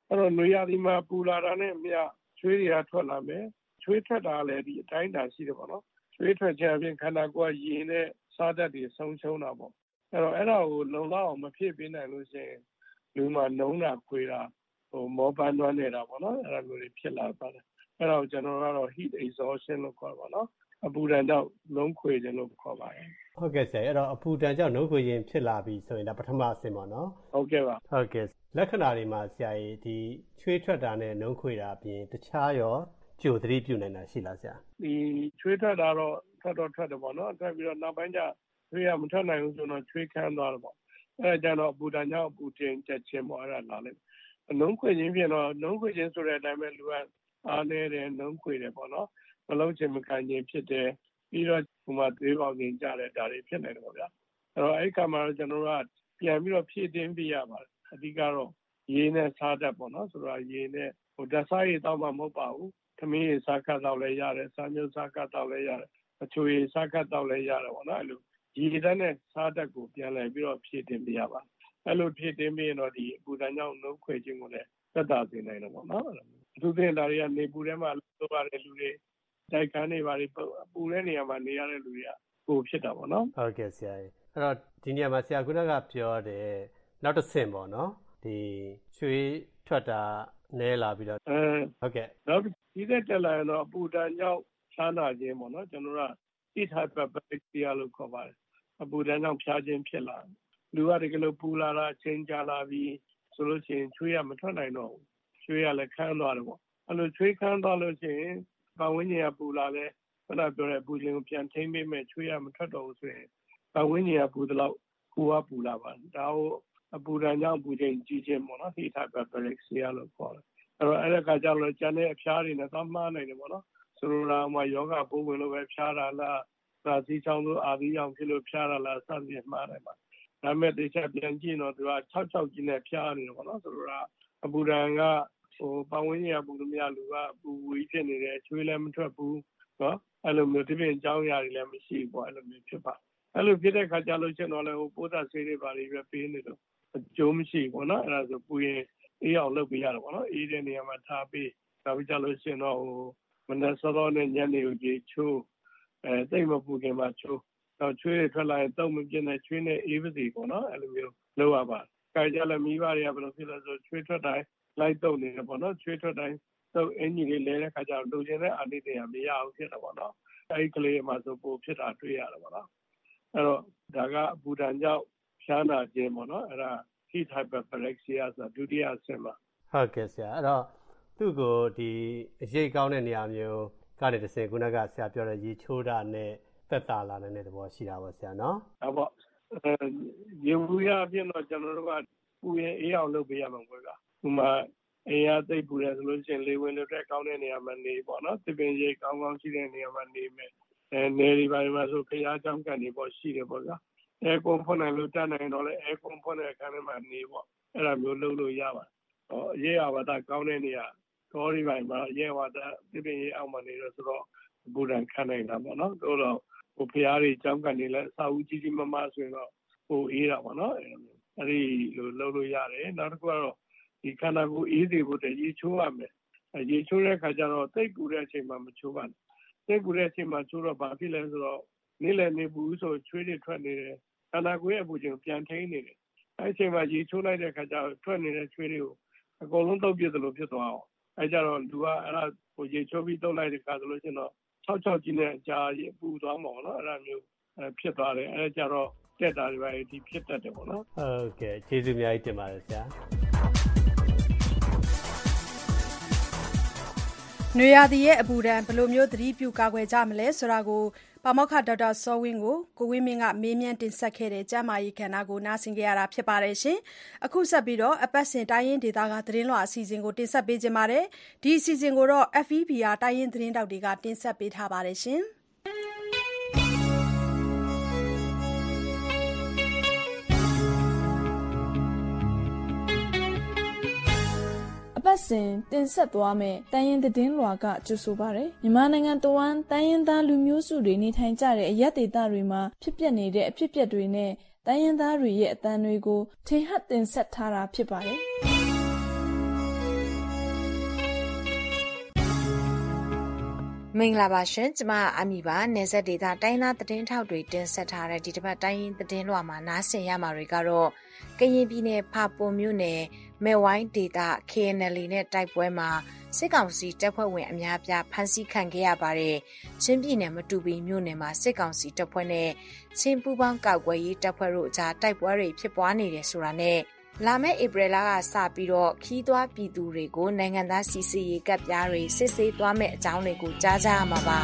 အဲ့တော့နွေရာသီမှာပူလာတာနဲ့အမျှချွေးတွေကထွက်လာမယ်ချွေးထွက်တာလည်းဒီအတိုင်းတာရှိတယ်ပေါ့နော်ချွေးထွက်ခြင်းအပြင်ခန္ဓာကိုယ်ကရေနဲ့စားတတ်တွေဆုံးရှုံးတာပေါ့အဲ့တော့အဲ့ဒါကိုလုံလောက်အောင်မဖြစ်ပေးနိုင်လို့ရှိရင်လူမှာနှုံးတာခွေတာဟိုမောပန်းသွမ်းနေတာပေါ့နော်အဲ့ဒါမျိုးတွေဖြစ်လာပါတယ်အဲ့ဒါကိုကျွန်တော်ကတော့ heat exhaustion လို့ခေါ်ပါတော့အပူဒဏ်ကြောင့်လုံးခွေခြင်းလို့ခေါ်ပါတယ်ဟုတ်ကဲ့ဆရာအဲ့တော့အပူဒဏ်ကြောင့်လုံးခွေခြင်းဖြစ်လာပြီဆိုရင်ဒါပထမအဆင့်ပေါ့နော်ဟုတ်ကဲ့ပါဟုတ်ကဲ့လက္ခဏာတွေမှာဆရာကြီးဒီချွေးထွက်တာနဲ့လုံးခွေတာအပြင်တခြားရောကြိုသတိပြုနိုင်တာရှိလားဆရာဒီချွေးထွက်တာတော့ထွက်တော့ထွက်တယ်ပေါ့နော်ထွက်ပြီးတော့နောက်ပိုင်းကျချွေးရမထွက်နိုင်ဘူးဆိုတော့ချွေးခမ်းသွားတယ်ပေါ့အဲ့ဒါကြတော့အပူဒဏ်ကြောင့်အပူတင်ချက်ချင်းပေါ့အဲ့ဒါလာလိုက်အလုံးခွေခြင်းပြင်တော့လုံးခွေခြင်းဆိုတဲ့အတိုင်းပဲလူကအားနေတယ်လုံးခွေတယ်ပေါ့နော်မလုံးချင်မခံခြင်းဖြစ်တယ်ပြီးတော့ဒီမှာသွေးပေါင်ခြင်းကြတယ်ဒါတွေဖြစ်နေတယ်ပေါ့ဗျာအဲ့တော့အဲ့ကမှာကျွန်တော်တို့ကပြန်ပြီးတော့ဖြည့်တင်းပြရပါတယ်အဓိကတော့ရေနဲ့စားတတ်ပေါ့နော်ဆိုတော့ရေနဲ့ဟိုဓာတ်စားရည်တောက်မှမဟုတ်ပါဘူးသမီးရေစားကတ်တောက်လည်းရတယ်စားမျိုးစားကတ်တောက်လည်းရတယ်အချိုရေစားကတ်တောက်လည်းရတယ်ပေါ့နော်အဲ့လိုရေဓာတ်နဲ့စားတတ်ကိုပြန်လည်ပြီးတော့ဖြည့်တင်းပြရပါတယ်အဲ့လိုဖြည့်တင်းပြီးရင်တော့ဒီအပူဓာတ်ကြောင့်နှုတ်ခွေခြင်းကိုလည်းသက်သာစေနိုင်တယ်ပေါ့နော်အထူးသဖြင့်ဒါတွေကနေပူထဲမှာလိုပါတဲ့လူတွေတိုက်ခန်းတွေပါတွေပူတဲ့နေရာမှာနေရတဲ့လူတွေကပိုဖြစ်တာပေါ့နော်ဟုတ်ကဲ့ဆရာကြီးအဲ့တော့ဒီနေရာမှာဆရာခုနကပြောတယ်နောက်တစ်ဆင့်ပေါ့နော်ဒီရွှေထွက်တာနဲလာပြီးတော့အဲဟုတ်ကဲ့နောက်ဒီတဲ့တက်လာရင်တော့အပူဓာတ်ကြောင့်ချမ်းသာခြင်းပေါ့နော်ကျွန်တော်တို့က heat hyperplasia လို့ခေါ်ပါတယ်အပူဓာတ်ကြောင့်ဖြားခြင်းဖြစ်လာလူကတကယ်လို့ပူလာတာချင်းကြလာပြီးဆိုလို့ရှိရင်ချွေးရမထွက်နိုင်တော့ဘူးချွေးရလည်းခမ်းသွားတယ်ပေါ့အဲ့လိုချွေးခမ်းသွားလို့ရှိရင်ပတ်ဝန်းကျင်ကပူလာလဲခဏပြောတဲ့ပူခြင်းကိုပြန်ထိမ့်ပေးမယ်ချွေးရမထွက်တော့ဘူးဆိုရင်ပတ်ဝန်းကျင်ကပူသလောက်ကိုယ်ကပူလာပါဒါကိုအပူဓာတ်ကြောင့်ပူခြင်းကြီးခြင်းပေါ့နော် heat hyperplasia လို့ခေါ်တယ်အဲ့တော့အဲ့ဒါကကြောင့်လည်းကျန်တဲ့အဖျားတွေနဲ့သွားမှားနိုင်တယ်ပေါ့နော်ဆိုလိုတာမှယောဂပိုးဝင်လို့ပဲဖျားတာလားသာစီချောင်းလို့အာသီးရောင်ဖြစ်လို့ဖျားတာလားစသဖြင့်မှားတယ်ပါဒါမဲ့တခြားပြန်ကြည့်တော့သူက၆၆ကြီးနဲ့ဖျားနေတယ်ပေါ့နော်ဆိုလိုတာအပူဓာတ်ကဟိုပတ်ဝန်းကျင်ကပူလို့များလူကပူဝီးဖြစ်နေတယ်ချွေးလည်းမထွက်ဘူးနော်အဲ့လိုမျိုးဒီပြင်အကြောင်းအရာတွေလည်းမရှိဘူးပေါ့အဲ့လိုမျိုးဖြစ်ပါအဲ့လိုဖြစ်တဲ့ခါကျလို့ရှင်တော့လည်းဟိုပိုးသက်ဆေးတွေပါတွေပဲပေးနေတော့အကျိုးမရှိဘူးပေါ့နော်အဲ့ဒါဆိုပူရင်အေးအောင်လုပ်ပေးရတယ်ပေါ့နော်အေးတဲ့နေရာမှာထားပေးနောက်ပြီးကြလို့ရှင်တော့ဟိုမနက်စောစောနဲ့ညနေကိုကြေချိုးအဲတိတ်မပူခင်မှာချိုးတော့ချွေးတွေထွက်လာရင်တုံးမပြင်းတဲ့ချွေးနဲ့အေးပစီပေါ့နော်အဲ့လိုမျိုးလုပ်ရပါခိုင်ကြလည်းမိဘတွေကဘယ်လိုဖြစ်လဲဆိုချွေးထွက်တိုင်းလိုက်တုံနေတယ်ပေါ့နော်ချွေးထွက်တိုင်းတုံးအင်ကြီးလေးလဲတဲ့ခါကျတော့လူချင်းတဲ့အာနိသင်ကမရအောင်ဖြစ်တယ်ပေါ့နော်အဲ့ဒီကလေးမှဆိုပိုဖြစ်တာတွေ့ရတယ်ပေါ့နော်အဲ့တော့ဒါကအပူဓာတ်ကြောင့်ဖြားနာခြင်းပေါ့နော်အဲ့ဒါ heat hyperplasia ဆိုဒုတိယအဆင့်ပါဟုတ်ကဲ့ဆရာအဲ့တော့သူ့ကိုဒီအရေးကောင်းတဲ့နေရာမျိုးကနေတစ်ဆင့်ခုနကဆရာပြောတဲ့ရေချိုးတာနဲ့သက်သာလာတဲ့သဘောရှိတာပေါ့ဆရာနော်ဟုတ်ပါရေဘူးရအပြင်တော့ကျွန်တော်တို့ကပူရင်အေးအောင်လုပ်ပေးရမှာပေါ့ကွာဥမာအေးရသိပ်ပူတယ်ဆိုလို့ရှိရင်လေဝင်လို့တက်ကောင်းတဲ့နေရာမှာနေပေါ့နော်သပင်ရေကောင်းကောင်းရှိတဲ့နေရာမှာနေမယ်အဲနေဒီပိုင်းမှာဆိုခရားကြောင်းကန်နေပေါ့ရှိတယ်ပေါ့ကွာအဲကွန်ဖွင့်နိုင်လို့တက်နိုင်တော့လေအဲကွန်ဖွင့်တဲ့အခါမှာနေပေါ့အဲ့ဒါမျိုးလုပ်လို့ရပါတယ်ဟောရေရဝါဒကောင်းတဲ့နေရာတော်ဒီပိုင်းမှာရေဝါဒသပင်ရေအောက်မှာနေတော့ဆိုတော့ဘူဒန်ခံနိုင်တာပေါ့နော်တို့တော့ဟိုဖျားတွေကြောင်းကန်နေလဲအစာဦးကြီးကြီးမမဆိုရင်တော့ဟိုအေးတာပေါ့နော်အဲ့ဒီလိုလုပ်လို့ရတယ်နောက်တစ်ခုကတော့ဒီခန္ဓာကိုယ်အေးစေဖို့တည်းရေချိုးရမယ်ရေချိုးတဲ့အခါကျတော့တိတ်ပူတဲ့အချိန်မှာမချိုးပါနဲ့တိတ်ပူတဲ့အချိန်မှာချိုးတော့ဘာဖြစ်လဲဆိုတော့နေ့လည်နေပူဆိုချွေးတွေထွက်နေတယ်ခန္ဓာကိုယ်ရဲ့အပူချိန်ပြန်ထိန်းနေတယ်အဲ့အချိန်မှာရေချိုးလိုက်တဲ့အခါကျတော့ထွက်နေတဲ့ချွေးတွေကိုအကုန်လုံးတုပ်ပြစ်သလိုဖြစ်သွားအောင်အဲ့ကြတော့လူကအဲ့ဒါဟိုရေချိုးပြီးတုပ်လိုက်တဲ့အခါဆိုလို့ရှိရင်တော့၆၆ကြီးနဲ့အကြာရေပူသွားမှာပေါ့နော်အဲ့ဒါမျိုးဖြစ်သွားတယ်အဲ့ကြတော့တက်တာတွေပဲဒီဖြစ်တတ်တယ်ပေါ့နော်ဟုတ်ကဲ့ကျေးဇူးအများကြီးတင်ပါတယ်ဆရာနွေရာသီရဲ့အပူဒဏ်ဘယ်လိုမျိုးသတိပြုကာကွယ်ကြမလဲဆိုတာကိုပါမောက္ခဒေါက်တာစောဝင်းကိုကိုဝင်းမင်းကမေးမြန်းတင်ဆက်ခဲ့တဲ့ကျမ်းမာရေးကဏ္ဍကိုနားဆင်ကြရတာဖြစ်ပါတယ်ရှင်။အခုဆက်ပြီးတော့အပတ်စဉ်တိုင်းရင်းဒေသကသတင်းလွှာအစီအစဉ်ကိုတင်ဆက်ပေးကြပါမယ်။ဒီအစီအစဉ်ကိုတော့ F E B R တိုင်းရင်းသတင်းတောက်တွေကတင်ဆက်ပေးထားပါတယ်ရှင်။အပတ်စဉ်တင်ဆက်သွားမယ့်တိုင်းရင်းသတင်းလွှာကကြိုဆိုပါရယ်မြန်မာနိုင်ငံတဝန်းတိုင်းရင်းသားလူမျိုးစုတွေနေထိုင်ကြတဲ့အရပ်ဒေသတွေမှာဖြစ်ပျက်နေတဲ့အဖြစ်အပျက်တွေနဲ့တိုင်းရင်းသားတွေရဲ့အသံတွေကိုထင်ဟပ်တင်ဆက်ထားတာဖြစ်ပါတယ်။မင်္ဂလာပါရှင်ကျမအမီပါနေဆက်ဒေတာတိုင်းသားသတင်းထောက်တွေတင်ဆက်ထားတဲ့ဒီတစ်ပတ်တိုင်းသတင်းလွှာမှာနားဆင်ရမှာတွေကတော့ကရင်ပြည်နယ်ဖာပွန်မြို့နယ်မဲဝိုင်းဒေတာ K N L နဲ့တိုက်ပွဲမှာစစ်ကောင်စီတပ်ဖွဲ့ဝင်အများပြားဖမ်းဆီးခံခဲ့ရပါတယ်ချင်းပြည်နယ်မတူပီမြို့နယ်မှာစစ်ကောင်စီတပ်ဖွဲ့နဲ့ချင်းပူးပေါင်းကောက်ွယ်ရေးတပ်ဖွဲ့တို့အကြားတိုက်ပွဲတွေဖြစ်ပွားနေတယ်ဆိုတာနဲ့လာမယ့်ဧပြီလကစပြီးတော့ခီးသွွားပြည်သူတွေကိုနိုင်ငံသားစီစီရေးကပ်ပြားတွေစစ်ဆေးသွားမယ့်အကြောင်းတွေကိုကြားကြရမှာပါ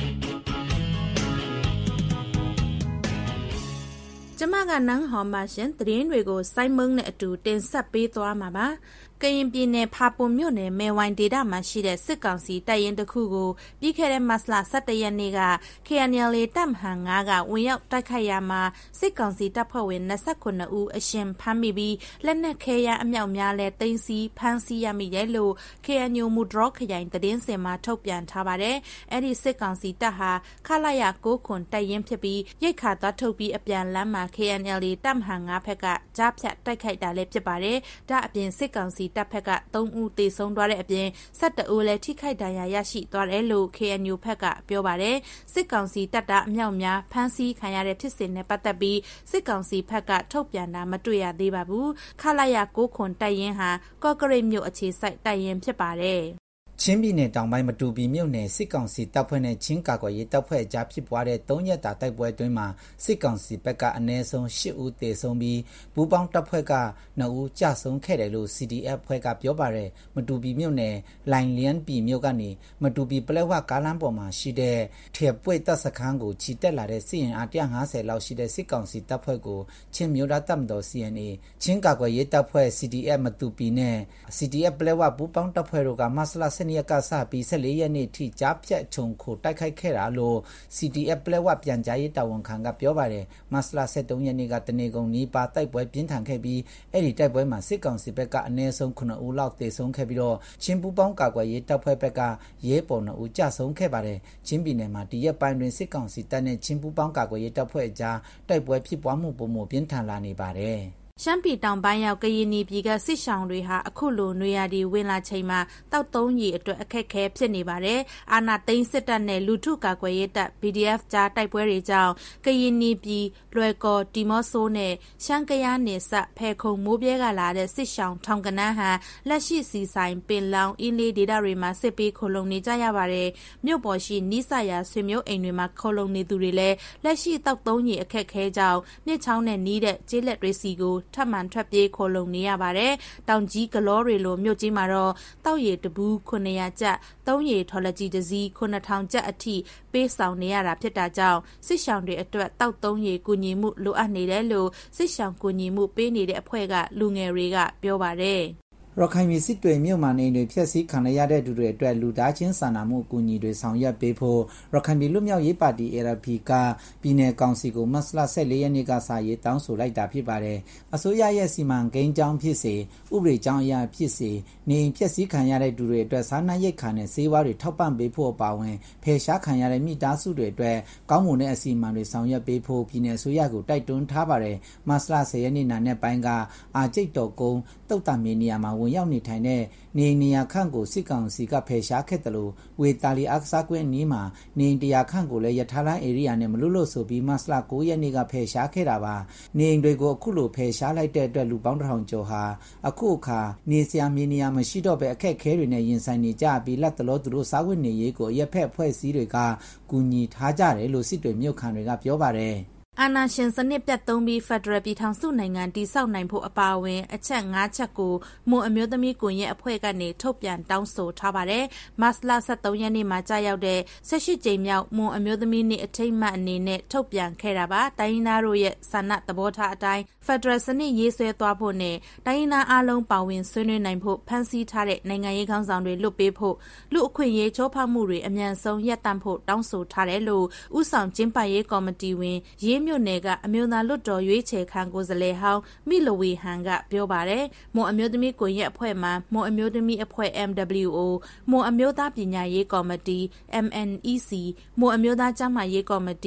ကျမကနန်းဟော်မရှင်သတင်းတွေကိုစိုင်းမုံနဲ့အတူတင်ဆက်ပေးသွားမှာပါကရင်ပြည်နယ်ဖာပွန်မြို့နယ်မဲဝိုင်းဒေသမှာရှိတဲ့စစ်ကောင်စီတပ်ရင်တစ်ခုကိုပြီးခဲ့တဲ့မတ်လဆယ့်တရက်နေ့က K N L တပ်မဟာငါးကဝင်ရောက်တိုက်ခိုက်ရမှာစစ်ကောင်စီတပ်ဖွဲ့ဝင်၂၉ဦးအရှင်ဖမ်းမိပြီးလက်နက်ခဲယမ်းအမြောက်များလဲသိမ်းဆည်းဖမ်းဆီးရမိတယ်လို့ K N U မူဒရော့ခရိုင်သတင်းစင်မှာထုတ်ပြန်ထားပါတယ်။အဲ့ဒီစစ်ကောင်စီတပ်ဟာခလာရကိုခွန်တပ်ရင်ဖြစ်ပြီးရိတ်ခါသွားထုတ်ပြီးအပြန်လမ်းမှာ K N L တပ်မဟာငါးဘက်ကကြားဖြတ်တိုက်ခိုက်တာလည်းဖြစ်ပါတယ်။ဒါအပြင်စစ်ကောင်စီတပ်ဖက်ကသုံးဦးသေဆုံးသွားတဲ့အပြင်၁၁ဦးလည်းထိခိုက်ဒဏ်ရာရရှိသွားတယ်လို့ K N U ဘက်ကပြောပါတယ်စစ်ကောင်စီတပ်သားအမြောက်များဖမ်းဆီးခံရတဲ့ဖြစ်စဉ်နဲ့ပတ်သက်ပြီးစစ်ကောင်စီဘက်ကထုတ်ပြန်တာမတွေ့ရသေးပါဘူးခလာရကိုခွန်တိုက်ရင်ဟာကော့ကရိတ်မြို့အခြေစိုက်တိုက်ရင်ဖြစ်ပါတယ်ချင်းပြည်နယ်တောင်ပိုင်းမတူပီမြို့နယ်စစ်ကောင်စီတပ်ဖွဲ့နဲ့ချင်းကာကွယ်ရေးတပ်ဖွဲ့အကြားဖြစ်ပွားတဲ့၃ရက်တာတိုက်ပွဲအတွင်းမှာစစ်ကောင်စီဘက်ကအနည်းဆုံး၈ဦးသေဆုံးပြီးပူးပေါင်းတပ်ဖွဲ့က၂ဦးကြာဆုံးခဲ့တယ်လို့ C D F ဖွဲ့ကပြောပါတယ်မတူပီမြို့နယ်လိုင်လျန်ပီမြို့ကနေမတူပီပလက်ဝကားလမ်းပေါ်မှာရှိတဲ့ထေပွေတပ်စခန်းကိုချီတက်လာတဲ့စစ်ရင်အား၁၅၀လောက်ရှိတဲ့စစ်ကောင်စီတပ်ဖွဲ့ကိုချင်းမြို့သားတပ်မတော် C N A ချင်းကာကွယ်ရေးတပ်ဖွဲ့ C D F မတူပီနဲ့ C D F ပလက်ဝပူးပေါင်းတပ်ဖွဲ့တို့ကမတ်လ၁၂ရက်ကစပြီး၁၄ရက်နေ့ထိကြားဖြတ်ခြုံခိုတိုက်ခိုက်ခဲ့တာလို့ C D F ပလက်ဝပြန်ကြားရေးတာဝန်ခံကပြောပါတယ်မတ်လ၁၃ရက်နေ့ကတနေကုန်နီးပါတိုက်ပွဲပြင်းထန်ခဲ့ပြီးအဲ့ဒီတိုက်ပွဲမှာစစ်ကောင်စီဘက်ကအနည်းဆုံး၉ဦးလောက်သေဆုံးခဲ့ပြီးတော့ချင်းပူပေါင်းကာကွယ်ရေးတပ်ဖွဲ့ဘက်ကရဲပေါ်၂ဦးကြာဆုံးခဲ့ပါတယ်ချင်းပြည်နယ်မှာတရက်ပိုင်းတွင်စစ်ကောင်စီတပ်နဲ့ချင်းပူပေါင်းကာကွယ်ရေးတပ်ဖွဲ့အကြားတိုက်ပွဲဖြစ်ပွားမှုပုံမှုပြင်းထန်လာနေပါတယ်ရှမ်းပြည်တောင်ပိုင်းရောက်ကရင်ပြည်ကစစ်ဆောင်တွေဟာအခုလိုနွေရာသီဝင်လာချိန်မှာတောက်သုံးရီအတွက်အခက်ခဲဖြစ်နေပါတယ်။အာဏာသိမ်းစစ်တပ်နဲ့လူထုကာကွယ်ရေးတပ် B D F ကြားတိုက်ပွဲတွေကြောင့်ကရင်ပြည်လွယ်ကော်တီမော့ဆိုးနဲ့ရှမ်းကယားနယ်စပ်ဖဲခုံမိုးပြဲကလာတဲ့စစ်ဆောင်ထောင်ကနန်းဟာလက်ရှိစီဆိုင်ပင်လောင်အင်းလေးဒေသတွေမှာစစ်ပေးခိုလုံနေကြရပါတယ်။မြို့ပေါ်ရှိနိစရာဆွေမျိုးအိမ်တွေမှာခိုလုံနေသူတွေလည်းလက်ရှိတောက်သုံးရီအခက်ခဲကြောင့်မြစ်ချောင်းနဲ့နီးတဲ့ကျေးလက်တွေစီကိုထပ်မံထွက်ပြေးခိုလုံနေရပါတယ်။တောင်ကြီးကလောတွေလိုမြို့ကြီးမှာတော့တောက်ရည်တဘူးခုနှစ်ရာကျပ်သုံးရည်ထော်လက်ကြီးတစ်စီးခုနှစ်ထောင်ကျပ်အထိပေးဆောင်နေရတာဖြစ်တာကြောင့်စစ်ဆောင်တွေအတွက်တောက်သုံးရည်ကူညီမှုလိုအပ်နေတယ်လို့စစ်ဆောင်ကူညီမှုပေးနေတဲ့အဖွဲ့ကလူငယ်တွေကပြောပါတယ်ရခိုင်ပြည်စစ်တွေမြို့မှာနေတွေဖျက်ဆီးခံရတဲ့သူတွေအတွက်လူသားချင်းစာနာမှုအကူအညီတွေဆောင်ရွက်ပေးဖို့ရခိုင်ပြည်လူမျိုးရေးပါတီ A R P ကပြည်내ကောင်စီကိုမတ်လ၁၄ရက်နေ့ကစာရေးတောင်းဆိုလိုက်တာဖြစ်ပါတယ်။အစိုးရရဲ့စီမံကိန်းကြောင်းဖြစ်စေဥပဒေကြောင်းအရာဖြစ်စေနေဖျက်ဆီးခံရတဲ့သူတွေအတွက်စားနပ်ရိက္ခာနဲ့ဆေးဝါးတွေထောက်ပံ့ပေးဖို့အပါအဝင်ဖယ်ရှားခံရတဲ့မိသားစုတွေအတွက်ကောင်းမွန်တဲ့အစီအမံတွေဆောင်ရွက်ပေးဖို့ပြည်내အစိုးရကိုတိုက်တွန်းထားပါတယ်။မတ်လ၁၀ရက်နေ့နာနဲ့ပိုင်းကအာကျိတ်တော်ကုန်းတုတ်တမင်းနေရာမှာဝင်ရောက်နေထိုင်တဲ့နေနေရခန့်ကိုစစ်ကောင်စီကဖယ်ရှားခဲ့တယ်လို့ဝေတာလီအခစားကွင်းနီးမှာနေတရာခန့်ကိုလည်းရထားလမ်းဧရိယာနဲ့မလွတ်လို့ဆိုပြီးမတ်လ၉ရက်နေ့ကဖယ်ရှားခဲ့တာပါနေအိမ်တွေကိုအခုလိုဖယ်ရှားလိုက်တဲ့အတွက်လူပေါင်းတစ်ထောင်ကျော်ဟာအခုအခါနေစရာမြေနေရာမရှိတော့ပဲအခက်ခဲတွေနဲ့ရင်ဆိုင်နေကြပြီးလက်တလို့သူတို့စားဝတ်နေရေးကိုရက်ဖက်ဖွဲ့စည်းတွေကကူညီထားကြတယ်လို့စစ်တွေမြို့ခံတွေကပြောပါတယ်အာဏာရှင်စနစ်ပြတ်သုံးပြီးဖက်ဒရယ်ပြည်ထောင်စုနိုင်ငံတည်ဆောက်နိုင်ဖို့အပါအဝင်အချက်၅ချက်ကိုမွန်အမျိုးသမီးကွန်ရက်အဖွဲ့ကနေထုတ်ပြန်တောင်းဆိုထားပါတယ်။မတ်လ၁၃ရက်နေ့မှာကြာရောက်တဲ့၁၈ကြိမ်မြောက်မွန်အမျိုးသမီးနေ့အထိမ်းအမှတ်အနေနဲ့ထုတ်ပြန်ခဲ့တာပါ။တိုင်းရင်းသားတို့ရဲ့ဆန္ဒသဘောထားအတိုင်းဖက်ဒရယ်စနစ်ရေးဆွဲသွားဖို့နဲ့တိုင်းရင်းသားအလုံးပါဝင်ဆွေးနွေးနိုင်ဖို့ဖန်ဆီးထားတဲ့နိုင်ငံရေးခေါင်းဆောင်တွေလွတ်ပေးဖို့လူအခွင့်အရေးချိုးဖောက်မှုတွေအမြန်ဆုံးရပ်တန့်ဖို့တောင်းဆိုထားတယ်လို့ဥဆောင်ကျင်းပရေးကော်မတီဝင်ရေးမြို့နယ်ကအမျိုးသားလွတ်တော်ရွေးချယ်ခံကိုယ်စားလှယ်ဟောင်းမိလဝေဟန်ကပြောပါတယ်။မွန်အမျိုးသမီးကွန်ရက်အဖွဲ့မှာမွန်အမျိုးသမီးအဖွဲ့ M W O မွန်အမျိုးသားပညာရေးကော်မတီ M N E C မွန်အမျိုးသားကျန်းမာရေးကော်မတီ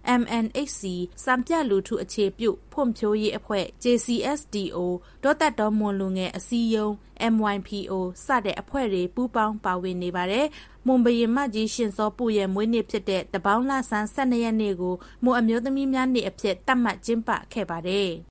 M N H C စံပြလူထုအခြေပြုဖွံ့ဖြိုးရေးအဖွဲ့ J C S D O ဒေါ်သက်တော်မွန်လူငယ်အစည်းအရုံး M Y P O စတဲ့အဖွဲ့တွေပူးပေါင်းပါဝင်နေပါတယ်။မွန်ဘရင်မကြီးရှင်စောပူရဲ့မွေးနေ့ဖြစ်တဲ့တပေါင်းလဆန်း၁၂ရက်နေ့ကိုမွန်အမျိုးသမီးများနေ့အဖြစ်သတ်မှတ်ကျင်းပခဲ့ပါတယ်။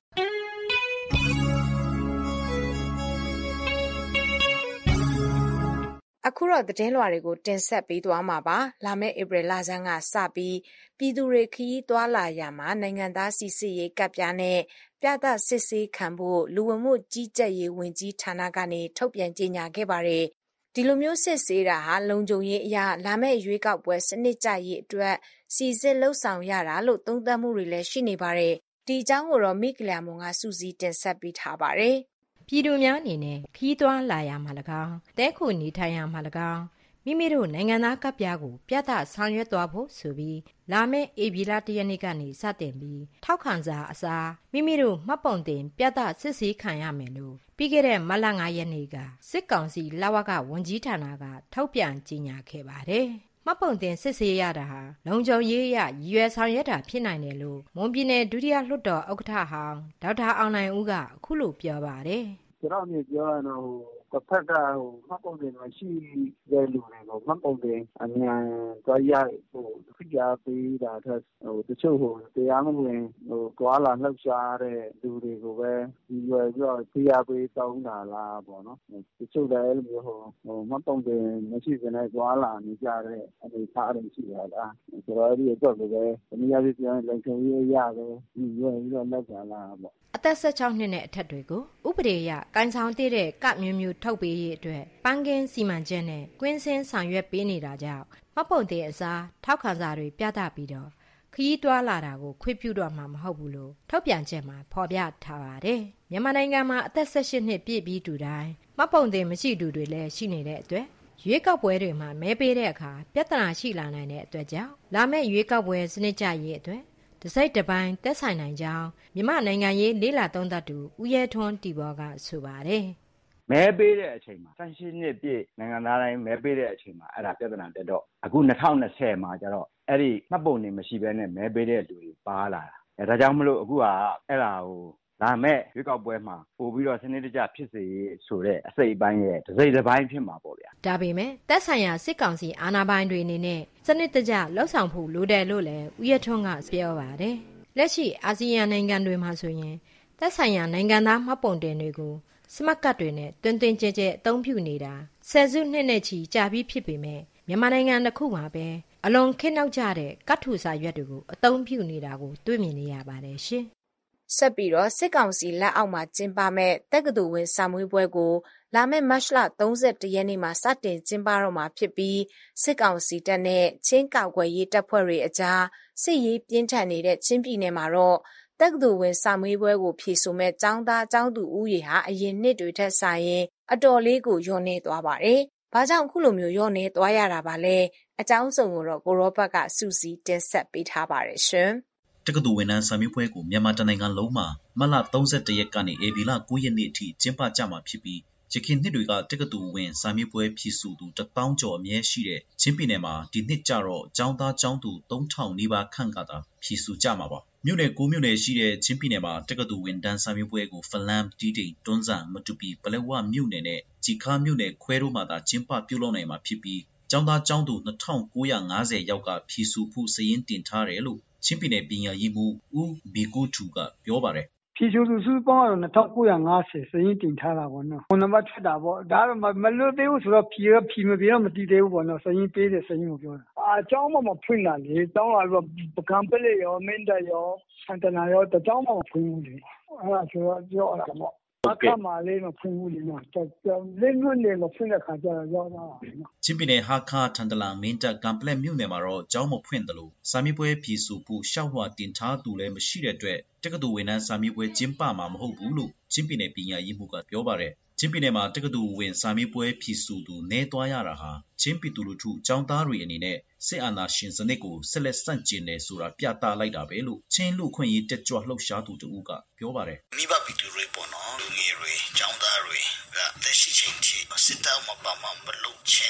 အခုတော့သတင်းလွှာတွေကိုတင်ဆက်ပေးသွားမှာပါလာမယ့်ဧပြီလဆန်းကစပြီးပြည်သူတွေခရီးသွားလာရာမှာနိုင်ငံသားစီစစ်ရေးကပ်ပြားနဲ့ပြသစစ်ဆေးခံဖို့လူဝင်မှုကြီးကြပ်ရေးဝန်ကြီးဌာနကနေထုတ်ပြန်ကြေညာခဲ့ပါတယ်ဒီလိုမျိုးစစ်ဆေးတာဟာလုံခြုံရေးအရာလာမယ့်ရွေးကောက်ပွဲစနစ်ကျရေးအတွက်စီစစ်လှုပ်ဆောင်ရတာလို့သုံးသပ်မှုတွေလည်းရှိနေပါတယ်ဒီအကြောင်းကိုတော့မိကလျာမွန်ကစူးစီးတင်ဆက်ပေးထားပါတယ်ပြည်သူများအနေနဲ့ခီးသွွားလာရမှာ၎င်းတဲခုနေထိုင်ရမှာ၎င်းမိမိတို့နိုင်ငံသားကပ်ပြားကိုပြသဆောင်ရွက်သွားဖို့ဆိုပြီးလာမယ့်ဧပြီလတရက်နေ့ကနေစတင်ပြီးထောက်ခံစာအစားမိမိတို့မှတ်ပုံတင်ပြသစစ်ဆေးခံရမယ်လို့ပြီးခဲ့တဲ့မတ်လ၅ရက်နေ့ကစစ်ကောင်စီလဝကဝန်ကြီးဌာနကထုတ်ပြန်ကြေညာခဲ့ပါတယ်မှတ်ပုံတင်စစ်ဆေးရတာဟာလုံခြုံရေးအရရည်ရွယ်ဆောင်ရွက်တာဖြစ်နိုင်တယ်လို့မွန်ပြည်နယ်ဒုတိယလွှတ်တော်ဥက္ကဋ္ဌဟောင်းဒေါက်တာအောင်နိုင်ဦးကအခုလိုပြောပါတယ်ကျွန်တော်မြင်ပြောရတော့တစ်ဖက်ကဟိုမှတ်ပုံတင်မရှိတဲ့လူတွေကိုမှတ်ပုံတင်အမြန်သွားရဟိုဖိအားပေးတာထက်ဟိုတချို့ဟိုတရားမဝင်ဟိုတွာလာလှုပ်ရှားတဲ့လူတွေကိုပဲဒီရွယ်ပြီးတော့ဖိအားပေးတောင်းတာလားပေါ့နော်တချို့လည်းအဲ့လိုမျိုးဟိုဟိုမှတ်ပုံတင်မရှိစနဲ့တွာလာနေကြတဲ့အနေအထားတွေရှိရတာဆိုတော့ဒီအတွက်ကိုပဲအများကြီးပြောရင်လုံခြုံရေးရပဲဒီရွယ်ပြီးတော့လောက်ကြလားပေါ့အသက်၁၆နှစ်နဲ့အထက်တွေကိုဥပဒေအရကိုင်ဆောင်တဲ့ကမျိုးမျိုးထုတ်ပေးရေးအတွက်ပန်းကင်းစီမံချက်နဲ့ကွင်းစင်းဆောင်ရွက်ပေးနေတာကြောင့်မှတ်ပုံတင်အစားထောက်ခံစာတွေပြသပြီးတော့ခရီးတွားလာတာကိုခွင့်ပြုတော့မှာမဟုတ်ဘူးလို့ထုတ်ပြန်ချက်မှာဖော်ပြထားပါတယ်။မြန်မာနိုင်ငံမှာအသက်၁၈နှစ်ပြည့်ပြီးသူတိုင်းမှတ်ပုံတင်မရှိသူတွေလည်းရှိနေတဲ့အတွက်ရွေးကောက်ပွဲတွေမှာမဲပေးတဲ့အခါပြဿနာရှိလာနိုင်တဲ့အတွက်ကြောင့်လာမယ့်ရွေးကောက်ပွဲစနစ်ကျရေးအတွက်တစိုက်တစ်ပိုင်းသက်ဆိုင်နိုင်ကြောင်းမြန်မာနိုင်ငံရေးလေးလာသုံးသပ်သူဦးရဲထွန်းတီဘောကဆိုပါတယ်မဲပေးတဲ့အချိန်မှာ၁၈နှစ်ပြည့်နိုင်ငံသားတိုင်းမဲပေးတဲ့အချိန်မှာအဲ့ဒါပြဿနာတက်တော့အခု၂၀၂၀မှာကျတော့အဲ့ဒီမှတ်ပုံနေမရှိဘဲနဲ့မဲပေးတဲ့လူတွေပါလာတာအဲဒါကြောင့်မလို့အခုကအဲ့ဒါဟိုလာမဲ့ရွေးကောက်ပွဲမှာပို့ပြီးတော့စနစ်တကျဖြစ်စေဆိုတဲ့အစိတ်အပိုင်းရဲ့တစ်စိတ်တစ်ပိုင်းဖြစ်မှာပေါ့ဗျာဒါပေမဲ့သက်ဆိုင်ရာစစ်ကောင်စီအာဏာပိုင်တွေအနေနဲ့စနစ်တကျလှုပ်ဆောင်ဖို့လိုတယ်လို့လည်းဦးရထွန်းကပြောပါတယ်လက်ရှိအာဆီယံနိုင်ငံတွေမှာဆိုရင်သက်ဆိုင်ရာနိုင်ငံသားမှတ်ပုံတင်တွေကိုစမတ်ကတ်တွေနဲ့တွင်တွင်ကျဲကျဲအသုံးပြုနေတာဆယ်စုနှစ်နဲ့ချီကြာပြီးဖြစ်ပေမဲ့မြန်မာနိုင်ငံတစ်ခုမှာပဲအလွန်ခေတ်နောက်ကျတဲ့ကတ်ထူစာရွက်တွေကိုအသုံးပြုနေတာကိုတွေ့မြင်နေရပါတယ်ရှင်ဆက်ပြီးတော့စစ်ကောင်စီလက်အောက်မှာကျင်းပမဲ့တက္ကသိုလ်ဝင်စာမွေးပွဲကိုလာမယ့်မတ်လ၃၁ရက်နေ့မှာစတင်ကျင်းပတော့မှာဖြစ်ပြီးစစ်ကောင်စီတပ်နဲ့ချင်းကောက်ွယ်ရေးတပ်ဖွဲ့တွေအကြားစစ်ရေးပြင်းထန်နေတဲ့ချင်းပြည်နယ်မှာတော့တက္ကသိုလ်ဝင်စာမွေးပွဲကိုဖြည့်ဆို့မဲ့ကျောင်းသားကျောင်းသူဦးရေဟာအရင်နှစ်တွေထက်စာရင်အတော်လေးကိုလျော့နေသွားပါတယ်။ဘာကြောင့်အခုလိုမျိုးလျော့နေသွားရတာပါလဲ။အကြောင်းစုံကိုတော့ကိုရောဘတ်ကစူးစီးတင်ဆက်ပေးထားပါတယ်ရှင်။တက္ကသိုလ်ဝင်တန်းစာမေးပွဲကိုမြန်မာတနိုင်ငံလုံးမှာမတ်လ၃၁ရက်ကနေဧပြီလ၉ရက်နေ့အထိကျင်းပကြမှာဖြစ်ပြီးရခိုင်နှစ်တွေကတက္ကသိုလ်ဝင်စာမေးပွဲဖြည့်ဆို့သူတစ်သောင်းကျော်အမြဲရှိတဲ့ချင်းပြည်နယ်မှာဒီနှစ်ကျတော့ကျောင်းသားကျောင်းသူသုံးထောင်နီးပါးခန့်ကသာဖြည့်ဆို့ကြမှာပါမြို့နယ်၉မြို့နယ်ရှိတဲ့ချင်းပြည်နယ်မှာတက္ကသိုလ်ဝင်တန်းစာမေးပွဲကိုဖလမ်တီတိန်တွန်းဇံမတူပီပလက်ဝမြို့နယ်နဲ့ကြီးခါမြို့နယ်ခွဲတို့မှာသာကျင်းပပြုလုပ်နိုင်မှာဖြစ်ပြီးကျောင်းသားကျောင်းသူ၂ထောင်ကိုးရာငါးဆယ်ယောက်ကဖြည့်ဆို့ဖို့စာရင်းတင်ထားတယ်လို့ချင်းပြည်နယ်ပညာရေးမှူးဦးဘီကိုထူကပြောပါတယ်ဖြည့်ဆို့သူစုပေါင်းတော့၂ထောင်ကိုးရာငါးဆယ်စာရင်းတင်ထားတာပေါ့နော်။ဟိုနံပါတ်ထွက်တာပေါ့ဒါတော့မလွတ်သေးဘူးဆိုတော့ဖြည့်ရဖြည့်မပြေတော့မတည်သေးဘူးပေါ့နော်စာရင်းပေးတဲ့စာရင်းကိုပြောတာ။အာကျောင်းမမဖွင့်တာလေကျောင်းလာတော့ပကံပလေရောမင်းတပ်ရောဆန်တနာရောတကျောင်းမမဖွင့်ဘူးလေ။အဲ့ဒါဆိုတော့ပြောရတာပေါ့အခါမှာလေးမဖွင့်ဘူးလေနော်။လင်းလွတ်နေမဖွင့်တဲ့ခါကျတော့ရောက်သွားတာနော်။ချင်းပြည်နယ်ဟာခါထန်တလန်မင်းတပ်ကံပလက်မြို့နယ်မှာတော့ကျောင်းမဖွင့်တယ်လို့စာမေးပွဲဖြည့်ဆို့ဖို့ရှောက်လွှာတင်ထားသူလည်းမရှိတဲ့အတွက်တက္ကသိုလ်ဝင်တန်းစာမေးပွဲကျင်းပမှာမဟုတ်ဘူးလို့ချင်းပြည်နယ်ပညာရေးမှူးကပြောပါတယ်ချင်းပြည်နယ်မှာတက္ကသိုလ်ဝင်စာမေးပွဲဖြည့်ဆို့သူနည်းသွားရတာဟာချင်းပြည်သူလူထုကျောင်းသားတွေအနေနဲ့စစ်အာဏာရှင်စနစ်ကိုဆက်လက်ဆန့်ကျင်နေဆိုတာပြသလိုက်တာပဲလို့ချင်းလူခွင့်ရေးတက်ကြွလှုပ်ရှားသူတူကပြောပါတယ်မိဘပြည်သူတွေပေါ်နော်လူငယ်တွေကျောင်းသားတွေကသက်ရှိချင်းထိစစ်တောက်မပါမမလုပ်ချင်း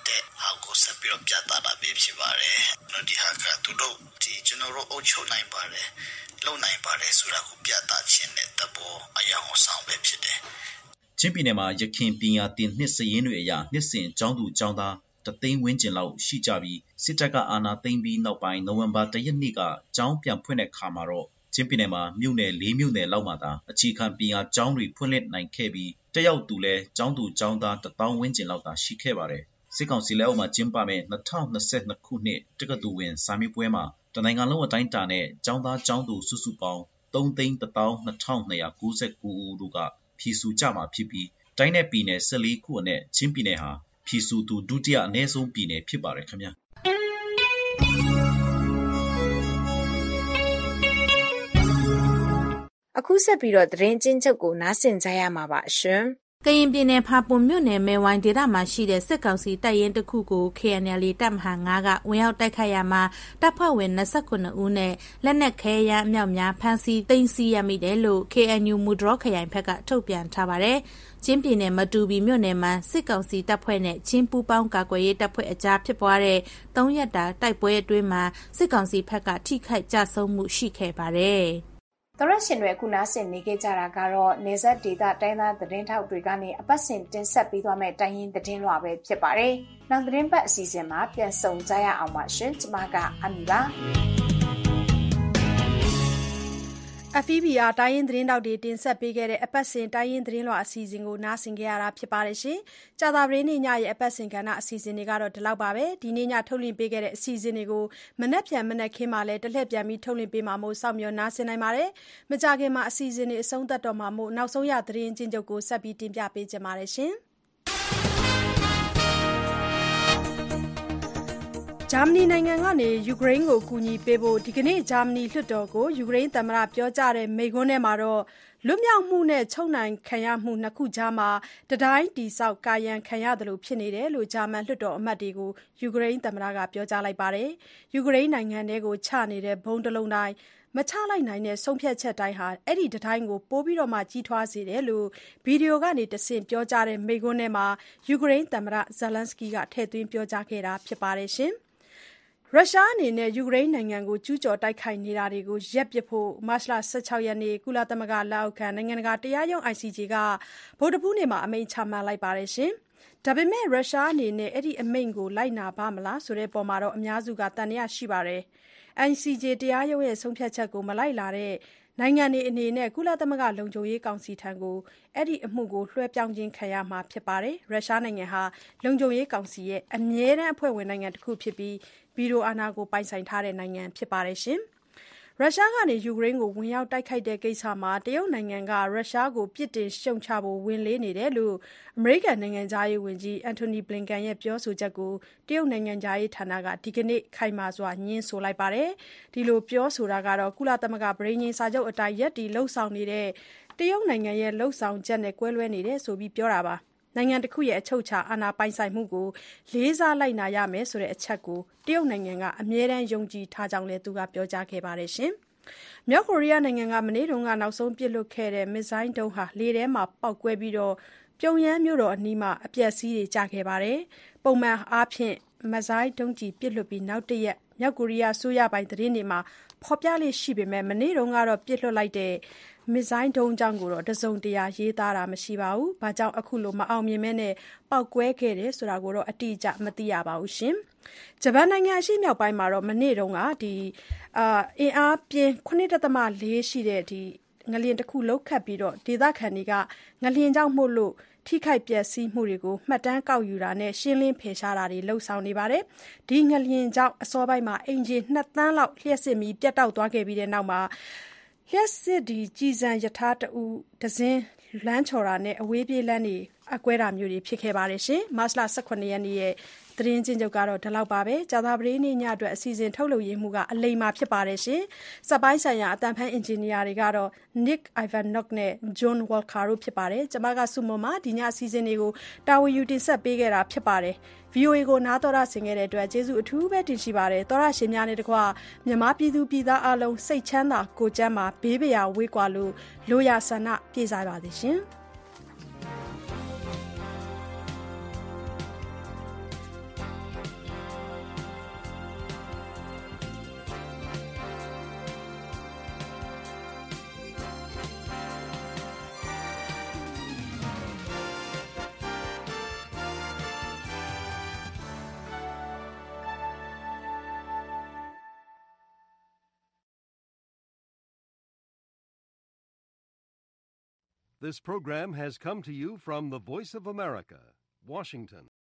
တဲ့ဟာကိုဆက်ပြီးတော့ပြသတာပဲဖြစ်ပါတယ်။ဒီဟာကသူတို့ဒီကျွန်တော်တို့အုပ်ချုပ်နိုင်ပါတယ်လုံနိုင်ပါတယ်ဆိုတာကိုပြသခြင်းနဲ့တဘောအရာကိုဆောင်ပဲဖြစ်တယ်။ချင်းပြည်နယ်မှာရခိုင်ပြည်နယ်တင်နှစ်စည်ရင်းတွေအရာနှစ်စဉ်ကျောင်းသူကျောင်းသားတသိန်းဝန်းကျင်လောက်ရှိကြပြီးစစ်တပ်ကအာဏာသိမ်းပြီးနောက်ပိုင်းနိုဝင်ဘာတရက်နေ့ကကျောင်းပြန်ဖွင့်တဲ့ခါမှာတော့ချင်းပြည်နယ်မှာမြို့နယ်လေးမြို့နယ်လောက်မှသာအခြေခံပညာကျောင်းတွေဖွင့်လှစ်နိုင်ခဲ့ပြီးတက်ရောက်သူလည်းကျောင်းသူကျောင်းသားတသောင်းဝန်းကျင်လောက်သာရှိခဲ့ပါတယ်။စစ်ကောင်စီလက်အောက်မှာကျင်းပမဲ့၂၀၂၂ခုနှစ်တက္ကသိုလ်ဝင်စာမေးပွဲမှာတနိုင်ငံလုံးအတိုင်းအတာနဲ့ကျောင်းသားကျောင်းသူစုစုပေါင်းသုံးသိန်းတစ်သောင်းနှစ်ထောင်နှစ်ရာကိုးဆယ်ကိုဦးတို့ကဖြေဆိုကြမှာဖြစ်ပြီးတိုင်းနယ်ပြည်နယ်၁၄ခုအနက်ချင်းပြည်နယ်ဟာဖြေဆိုသူဒုတိယအနည်းဆုံးပြည်နယ်ဖြစ်ပါတယ်ခင်ဗျာအခုဆက်ပြီးတော့သတင်းချင်းချုပ်ကိုနားဆင်ကြရမှာပါရှင်ကရင်ပြည်နယ်ဖာပွန်မြို့နယ်မဲဝိုင်းဒေသမှာရှိတဲ့စစ်ကောင်စီတပ်ရင်းတစ်ခုကို K N L တပ်မဟာ၅ကဝင်ရောက်တိုက်ခိုက်ရမှာတပ်ဖွဲ့ဝင်၂၉ဦးနဲ့လက်နက်ခဲယမ်းအမြောက်များဖမ်းဆီးသိမ်းဆည်းရမိတယ်လို့ K N U မူဒရောခရိုင်ဘက်ကထုတ်ပြန်ထားပါတယ်။ချင်းပြည်နယ်မတူပီမြို့နယ်မှာစစ်ကောင်စီတပ်ဖွဲ့နဲ့ချင်းပူးပေါင်းကာကွယ်ရေးတပ်ဖွဲ့အကြားဖြစ်ပွားတဲ့၃ရက်တာတိုက်ပွဲအတွင်းမှာစစ်ကောင်စီဘက်ကထိခိုက်ကြဆုံးမှုရှိခဲ့ပါတယ်။သောရရှင်တွေအခုနားဆင်နေကြတာကတော့နေဆက်ဒေတာတိုင်းသားသတင်းထောက်တွေကနေအပတ်စဉ်တင်ဆက်ပေးသွားမယ့်တိုင်းရင်းသတင်းလွှာပဲဖြစ်ပါတယ်။နောက်သတင်းပတ်အစီအစဉ်မှာပြန်ဆုံကြရအောင်ပါရှင်။ကျွန်မကအမီပါ။ F E B R တိုင်းရင်းသတင်းတောက်တွေတင်ဆက်ပေးခဲ့တဲ့အပတ်စဉ်တိုင်းရင်းသတင်းလွှာအစီအစဉ်ကိုနားဆင်ကြရတာဖြစ်ပါတယ်ရှင်။ကြာသပတေးနေ့ညရဲ့အပတ်စဉ်ကဏ္ဍအစီအစဉ်တွေကတော့ဒီလောက်ပါပဲ။ဒီနေ့ညထုတ်လွှင့်ပေးခဲ့တဲ့အစီအစဉ်တွေကိုမနက်ဖြန်မနက်ခင်းမှာလည်းတစ်လှည့်ပြန်ပြီးထုတ်လွှင့်ပေးမှာမို့စောင့်မျှော်နားဆင်နိုင်ပါတယ်။မကြခင်မှာအစီအစဉ်တွေအဆုံးသတ်တော့မှာမို့နောက်ဆုံးရသတင်းချင်းချုပ်ကိုဆက်ပြီးတင်ပြပေးကြပါမယ်ရှင်။ဂျာမနီနိုင်ငံကနေယူကရိန်းကိုကူညီပေးဖို့ဒီကနေ့ဂျာမနီလွှတ်တော်ကိုယူကရိန်းသမ္မတပြောကြားတဲ့မိန့်ခွန်းထဲမှာတော့လွတ်မြောက်မှုနဲ့ချုပ်နှောင်ခံရမှုနှစ်ခုကြားမှာတတိုင်းတည်ဆောက်ကာယံခံရတယ်လို့ဖြစ်နေတယ်လို့ဂျာမန်လွှတ်တော်အမတ်တွေကိုယူကရိန်းသမ္မတကပြောကြားလိုက်ပါတယ်။ယူကရိန်းနိုင်ငံထဲကိုချနေတဲ့ဘုံတလုံးတိုင်းမချလိုက်နိုင်တဲ့ဆုံးဖြတ်ချက်တိုင်းဟာအဲ့ဒီတတိုင်းကိုပိုးပြီးတော့မှကြီးထွားစေတယ်လို့ဗီဒီယိုကနေတဆင့်ပြောကြားတဲ့မိန့်ခွန်းထဲမှာယူကရိန်းသမ္မတဇလန်စကီကထည့်သွင်းပြောကြားခဲ့တာဖြစ်ပါတယ်ရှင်။ရုရှားအနေနဲ့ယူကရိန်းနိုင်ငံကိုကျူးကျော်တိုက်ခိုက်နေတာတွေကိုရပ်ပစ်ဖို့မတ်လ၁၆ရက်နေ့ကုလသမဂ္ဂလက်အောက်ခံနိုင်ငံတကာတရားရုံး I C J ကဗုဒ္ဓဟူးနေ့မှာအမိန့်ချမှတ်လိုက်ပါတယ်ရှင်။ဒါပေမဲ့ရုရှားအနေနဲ့အဲ့ဒီအမိန့်ကိုလိုက်နာပါမလားဆိုတဲ့ပုံမှာတော့အများစုကတန်တရားရှိပါတယ်။ I C J တရားရုံးရဲ့ဆုံးဖြတ်ချက်ကိုမလိုက်လာတဲ့နိုင်ငံတွေအနေနဲ့ကုလသမဂ္ဂလုံခြုံရေးကောင်စီထံကိုအဲ့ဒီအမှုကိုလွှဲပြောင်းခြင်းခံရမှာဖြစ်ပါတယ်။ရုရှားနိုင်ငံဟာလုံခြုံရေးကောင်စီရဲ့အမြဲတမ်းအဖွဲ့ဝင်နိုင်ငံတစ်ခုဖြစ်ပြီးဗီတိုအာဏာကိုပိုင်ဆိုင်ထားတဲ့နိုင်ငံဖြစ်ပါတယ်ရှင်။ရုရှားကနေယူကရိန်းကိုဝင်ရောက်တိုက်ခိုက်တဲ့ကိစ္စမှာတရုတ်နိုင်ငံကရုရှားကိုပြစ်တင်ရှုံချဖို့ဝင်လေးနေတယ်လို့အမေရိကန်နိုင်ငံသားရေးဝန်ကြီးအန်တိုနီဘလင်ကန်ရဲ့ပြောဆိုချက်ကိုတရုတ်နိုင်ငံသားရေးဌာနကဒီကနေ့ခိုင်မာစွာညှင်းဆိုလိုက်ပါတယ်။ဒီလိုပြောဆိုတာကတော့ကုလသမဂ္ဂပြည်ညင်စာချုပ်အတိုင်းရက်တီလှုပ်ဆောင်နေတဲ့တရုတ်နိုင်ငံရဲ့လှုပ်ဆောင်ချက်နဲ့ကွဲလွဲနေတယ်ဆိုပြီးပြောတာပါ။နိုင်ငံတစ်ခုရဲ့အချုပ်အခြာအာဏာပိုင်ဆိုင်မှုကိုလေးစားလိုက်နာရမယ်ဆိုတဲ့အချက်ကိုတရုတ်နိုင်ငံကအမြဲတမ်းယုံကြည်ထားကြောင်းလည်းသူကပြောကြားခဲ့ပါတယ်ရှင်။မြောက်ကိုရီးယားနိုင်ငံကမနေ့တုန်းကနောက်ဆုံးပစ်လွတ်ခဲ့တဲ့မစ်ဇိုင်းဒုံးဟာလေထဲမှာပေါက်ကွဲပြီးတော့ပြုံယမ်းမြို့တော်အနီးမှာအပျက်စီးတွေကျခဲ့ပါတယ်။ပုံမှန်အားဖြင့်မစ်ဇိုင်းဒုံးကြီးပစ်လွတ်ပြီးနောက်တရက်မြောက်ကိုရီးယားဆိုရပိုင်းသတင်းတွေမှာဖော်ပြလေးရှိပေမဲ့မနေ့တုန်းကတော့ပစ်လွတ်လိုက်တဲ့မစ်ဇိုင်းဒုံးကြောင့်ကိုတော့တစုံတရာရေးသားတာမရှိပါဘူး။ဘာကြောင့်အခုလိုမအောင်မြင်မဲနဲ့ပောက်ကွဲခဲ့တယ်ဆိုတာကိုတော့အတိအကျမသိရပါဘူးရှင်။ဂျပန်နိုင်ငံအရှေ့မြောက်ပိုင်းမှာတော့မနေ့တုန်းကဒီအာအင်အားပြင်း ၇.၄ ရှိတဲ့ဒီငလျင်တစ်ခုလှုပ်ခတ်ပြီးတော့ဒေသခံတွေကငလျင်ကြောင့်မို့လို့ထိခိုက်ပျက်စီးမှုတွေကိုမှတ်တမ်းကောက်ယူတာနဲ့ရှင်းလင်းဖယ်ရှားတာတွေလှုပ်ဆောင်နေပါတယ်။ဒီငလျင်ကြောင့်အစောပိုင်းမှာအင်ဂျင်နှစ်သန်းလောက်လျှက်စစ်ပြီးပြတ်တောက်သွားခဲ့ပြီးတဲ့နောက်မှာလျှက်စစ်ဒီကြည်စံယထာတဦးဒဇင်းလမ်းချော်တာနဲ့အဝေးပြေးလမ်းတွေအကွဲတာမျိုးတွေဖြစ်ခဲ့ပါတယ်ရှင်။မတ်လ၁၇ရက်နေ့ရဲ့သတင်းချင်းချုပ်ကတော့ဒီလောက်ပါပဲ။ကြာသပတေးနေ့ညအတွက်အစီအစဉ်ထုတ်လုပ်ရေးမှုကအလိမ္မာဖြစ်ပါတယ်ရှင်။စက်ပိုင်းဆိုင်ရာအတန်ဖန်အင်ဂျင်နီယာတွေကတော့ Nick Ivanok နဲ့ John Walker တို့ဖြစ်ပါတယ်။ကျွန်မကစုမမဒီညအစီအစဉ်တွေကိုတာဝန်ယူတင်ဆက်ပေးခဲ့တာဖြစ်ပါတယ်။ V O A ကိုနားတော်ရဆင်ခဲ့တဲ့အတွက်ကျေးဇူးအထူးပဲတင်ရှိပါတယ်။သောရရှင်များနဲ့တကွမြန်မာပြည်သူပြည်သားအလုံးစိတ်ချမ်းသာကိုယ်ကျန်းမာဘေးပရာဝေးကွာလို့လိုရာဆန္ဒပြည့်စားပါစေရှင်။ This program has come to you from the Voice of America, Washington.